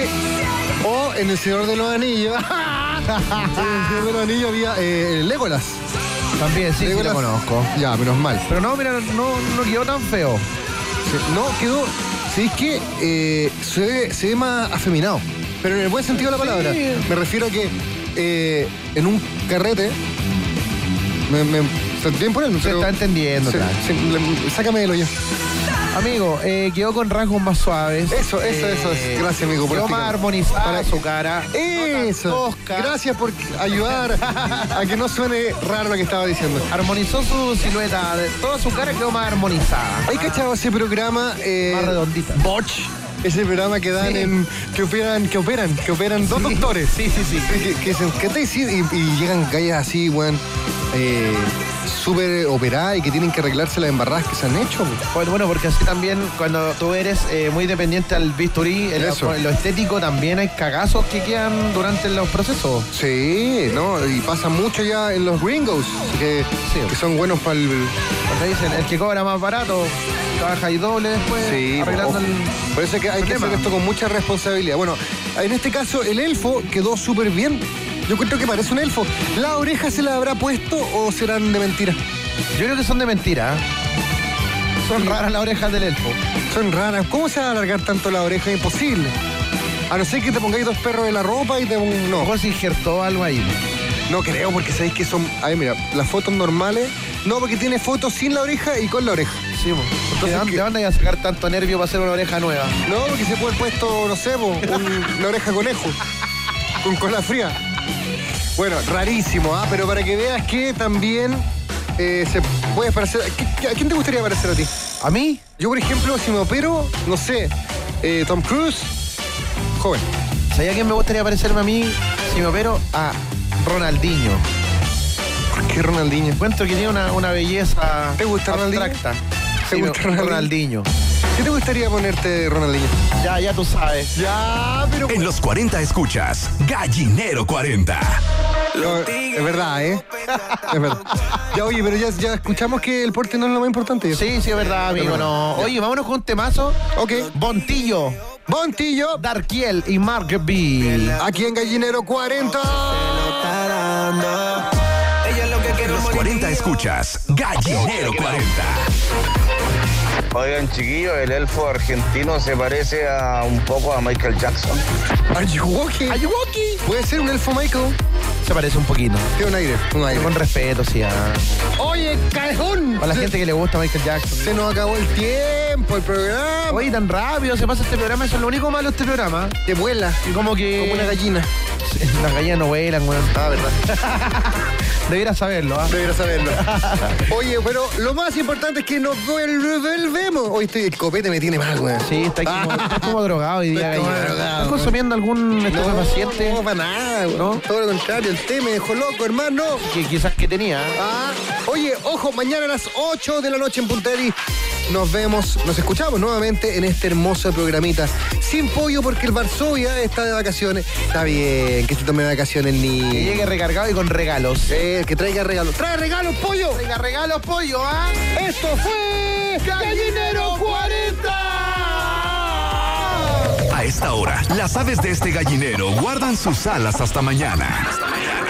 S2: O en El Señor de los Anillos. En El Señor de los Anillos había eh, Legolas.
S3: También, sí, sí
S2: Legolas.
S3: lo conozco.
S2: Ya, menos mal.
S3: Pero no, mira, no, no quedó tan feo.
S2: Sí, no, quedó. ¿Sabéis qué? Eh, se, ve, se ve más afeminado. Pero en el buen sentido de la palabra.
S3: Sí.
S2: Me refiero a que eh, en un carrete. Me, me, ¿se bien ponerlo?
S3: Se está entendiendo,
S2: se-
S3: claro.
S2: se- le- sácame del hoyo.
S3: Amigo, eh, quedó con rasgos más suaves.
S2: Eso, eso, eso es. Gracias, amigo, por
S3: Quedó
S2: explicar.
S3: más armonizada
S2: Para-
S3: su cara.
S2: Eso.
S3: tosca.
S2: Gracias por ayudar a que no suene raro lo que estaba diciendo.
S3: Armonizó su silueta. De toda su cara quedó más armonizada.
S2: ¿Hay cachado ese programa? Eh,
S3: Más redondita.
S2: Botch. Ese programa que dan
S3: Sí.
S2: en. que operan, que operan, que operan dos
S3: Sí.
S2: doctores.
S3: Sí, sí, sí.
S2: Que, que dicen, ¿qué te hiciste? Y, y llegan gallas así, weón. Eh, súper operadas y que tienen que arreglarse las embarradas que se han hecho. weón.
S3: Bueno, bueno, porque así también cuando tú eres eh, muy dependiente al bisturí, en lo,
S2: Eso.
S3: en lo estético también hay cagazos que quedan durante los procesos.
S2: Sí, ¿no? Y pasa mucho ya en los gringos, que,
S3: Sí.
S2: que son buenos para el.
S3: Cuando dicen, el que cobra más barato, trabaja y doble después,
S2: Sí,
S3: arreglando
S2: ojo.
S3: el...
S2: Por eso es que hay que
S3: problema.
S2: hacer esto con mucha responsabilidad. Bueno, en este caso el elfo quedó súper bien. Yo creo que parece un elfo. ¿La oreja se la habrá puesto o serán de mentira?
S3: Yo creo que son de mentira. ¿eh? Son
S2: Sí.
S3: raras las orejas del elfo.
S2: Son raras. ¿Cómo se va a alargar tanto la oreja? Imposible. A no ser que te pongáis dos perros en la ropa y te...
S3: A lo
S2: No,
S3: mejor se injertó algo ahí.
S2: no creo porque sabéis que son... Ay, mira, las fotos normales... No, porque tiene fotos sin la oreja y con la oreja.
S3: Sí, po.
S2: Entonces,
S3: ¿De dónde-
S2: ¿qué?
S3: ¿de dónde hay a sacar tanto nervio para hacer una oreja nueva?
S2: No, porque se puede haber puesto, no sé, po, un- una oreja conejo. Con cola fría. Bueno, rarísimo, ¿ah? Pero para que veas que también eh, se puede parecer... ¿Qué- ¿A quién te gustaría parecer a ti?
S3: ¿A mí?
S2: Yo, por ejemplo, si me opero, no sé, eh, Tom Cruise, joven.
S3: ¿Sabía quién me gustaría parecerme a mí si me opero? A Ronaldinho.
S2: ¿Por qué Ronaldinho?
S3: Encuentro que tiene una, una belleza
S2: ¿Te gusta Ronaldinho?
S3: abstracta.
S2: ¿Te
S3: Sí,
S2: gusta
S3: me-
S2: Ronaldinho? ¿Qué te gustaría ponerte, Ronaldinho?
S3: Ya, ya tú sabes.
S2: Ya, pero...
S1: En los cuarenta escuchas Gallinero cuarenta.
S2: No, es verdad, ¿eh? Es verdad. Ya, oye, pero ya, ya escuchamos que el porte no es lo más importante.
S3: Sí, sí, es verdad, amigo. No. Oye, vámonos con un temazo.
S2: Ok.
S3: Bontillo,
S2: Bontillo,
S3: Darkiel y Mark B.
S2: aquí en Gallinero cuarenta.
S1: En los cuarenta escuchas Gallinero cuarenta.
S4: Oigan, chiquillos, el elfo argentino se parece a un poco a Michael Jackson.
S2: Ayuwoki.
S3: Ayuwoki.
S2: Puede ser un elfo Michael.
S3: Se parece un poquito.
S2: Tiene un aire, un aire.
S3: Con respeto, sí. ah.
S2: Oye, cajón.
S3: Para la
S2: Se-
S3: gente que le gusta Michael Jackson.
S2: Se nos acabó el tiempo, el programa.
S3: Oye, tan rápido se pasa este programa. Eso es lo único malo de este programa.
S2: Que vuela.
S3: Y como que...
S2: Como una gallina.
S3: Sí, las gallinas no vuelan, weón.
S2: Ah, verdad.
S3: Debería saberlo, ¿ah?
S2: Debería saberlo. Oye, pero lo más importante es que nos volvemos. Hoy estoy, el copete me tiene mal, güey.
S3: Sí, está como, está como drogado hoy día.
S2: Está como
S3: gallina.
S2: drogado,
S3: ¿Estás consumiendo algún estupefaciente?
S2: No, no, para nada, güey.
S3: ¿No?
S2: Todo lo contrario, el té me dejó loco, hermano.
S3: Que quizás que tenía.
S2: Ah, oye, ojo, mañana a las ocho de la noche en Punteri nos vemos, nos escuchamos nuevamente en este hermoso programita. Sin pollo porque el Varsovia está de vacaciones. Está bien, que se tome vacaciones el
S3: Que
S2: niño.
S3: llegue recargado y con regalos.
S2: Eh, que traiga regalos. ¡Trae regalos, pollo!
S3: Traiga regalos, pollo, ¿ah?
S2: Esto fue Gallinero cuarenta.
S1: A esta hora, las aves de este gallinero guardan sus alas hasta mañana. Hasta mañana.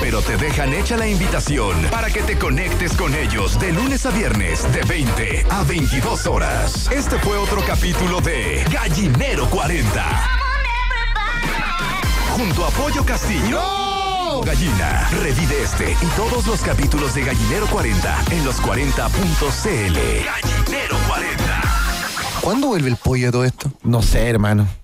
S1: pero te dejan hecha la invitación para que te conectes con ellos de lunes a viernes de veinte a veintidós horas. Este fue otro capítulo de Gallinero cuarenta. Junto a Pollo Castillo. ¡No! Gallina. Revive este y todos los capítulos de Gallinero cuarenta en los cuarenta punto c l. Gallinero cuarenta.
S2: ¿Cuándo vuelve el pollo de todo esto?
S3: No sé, hermano.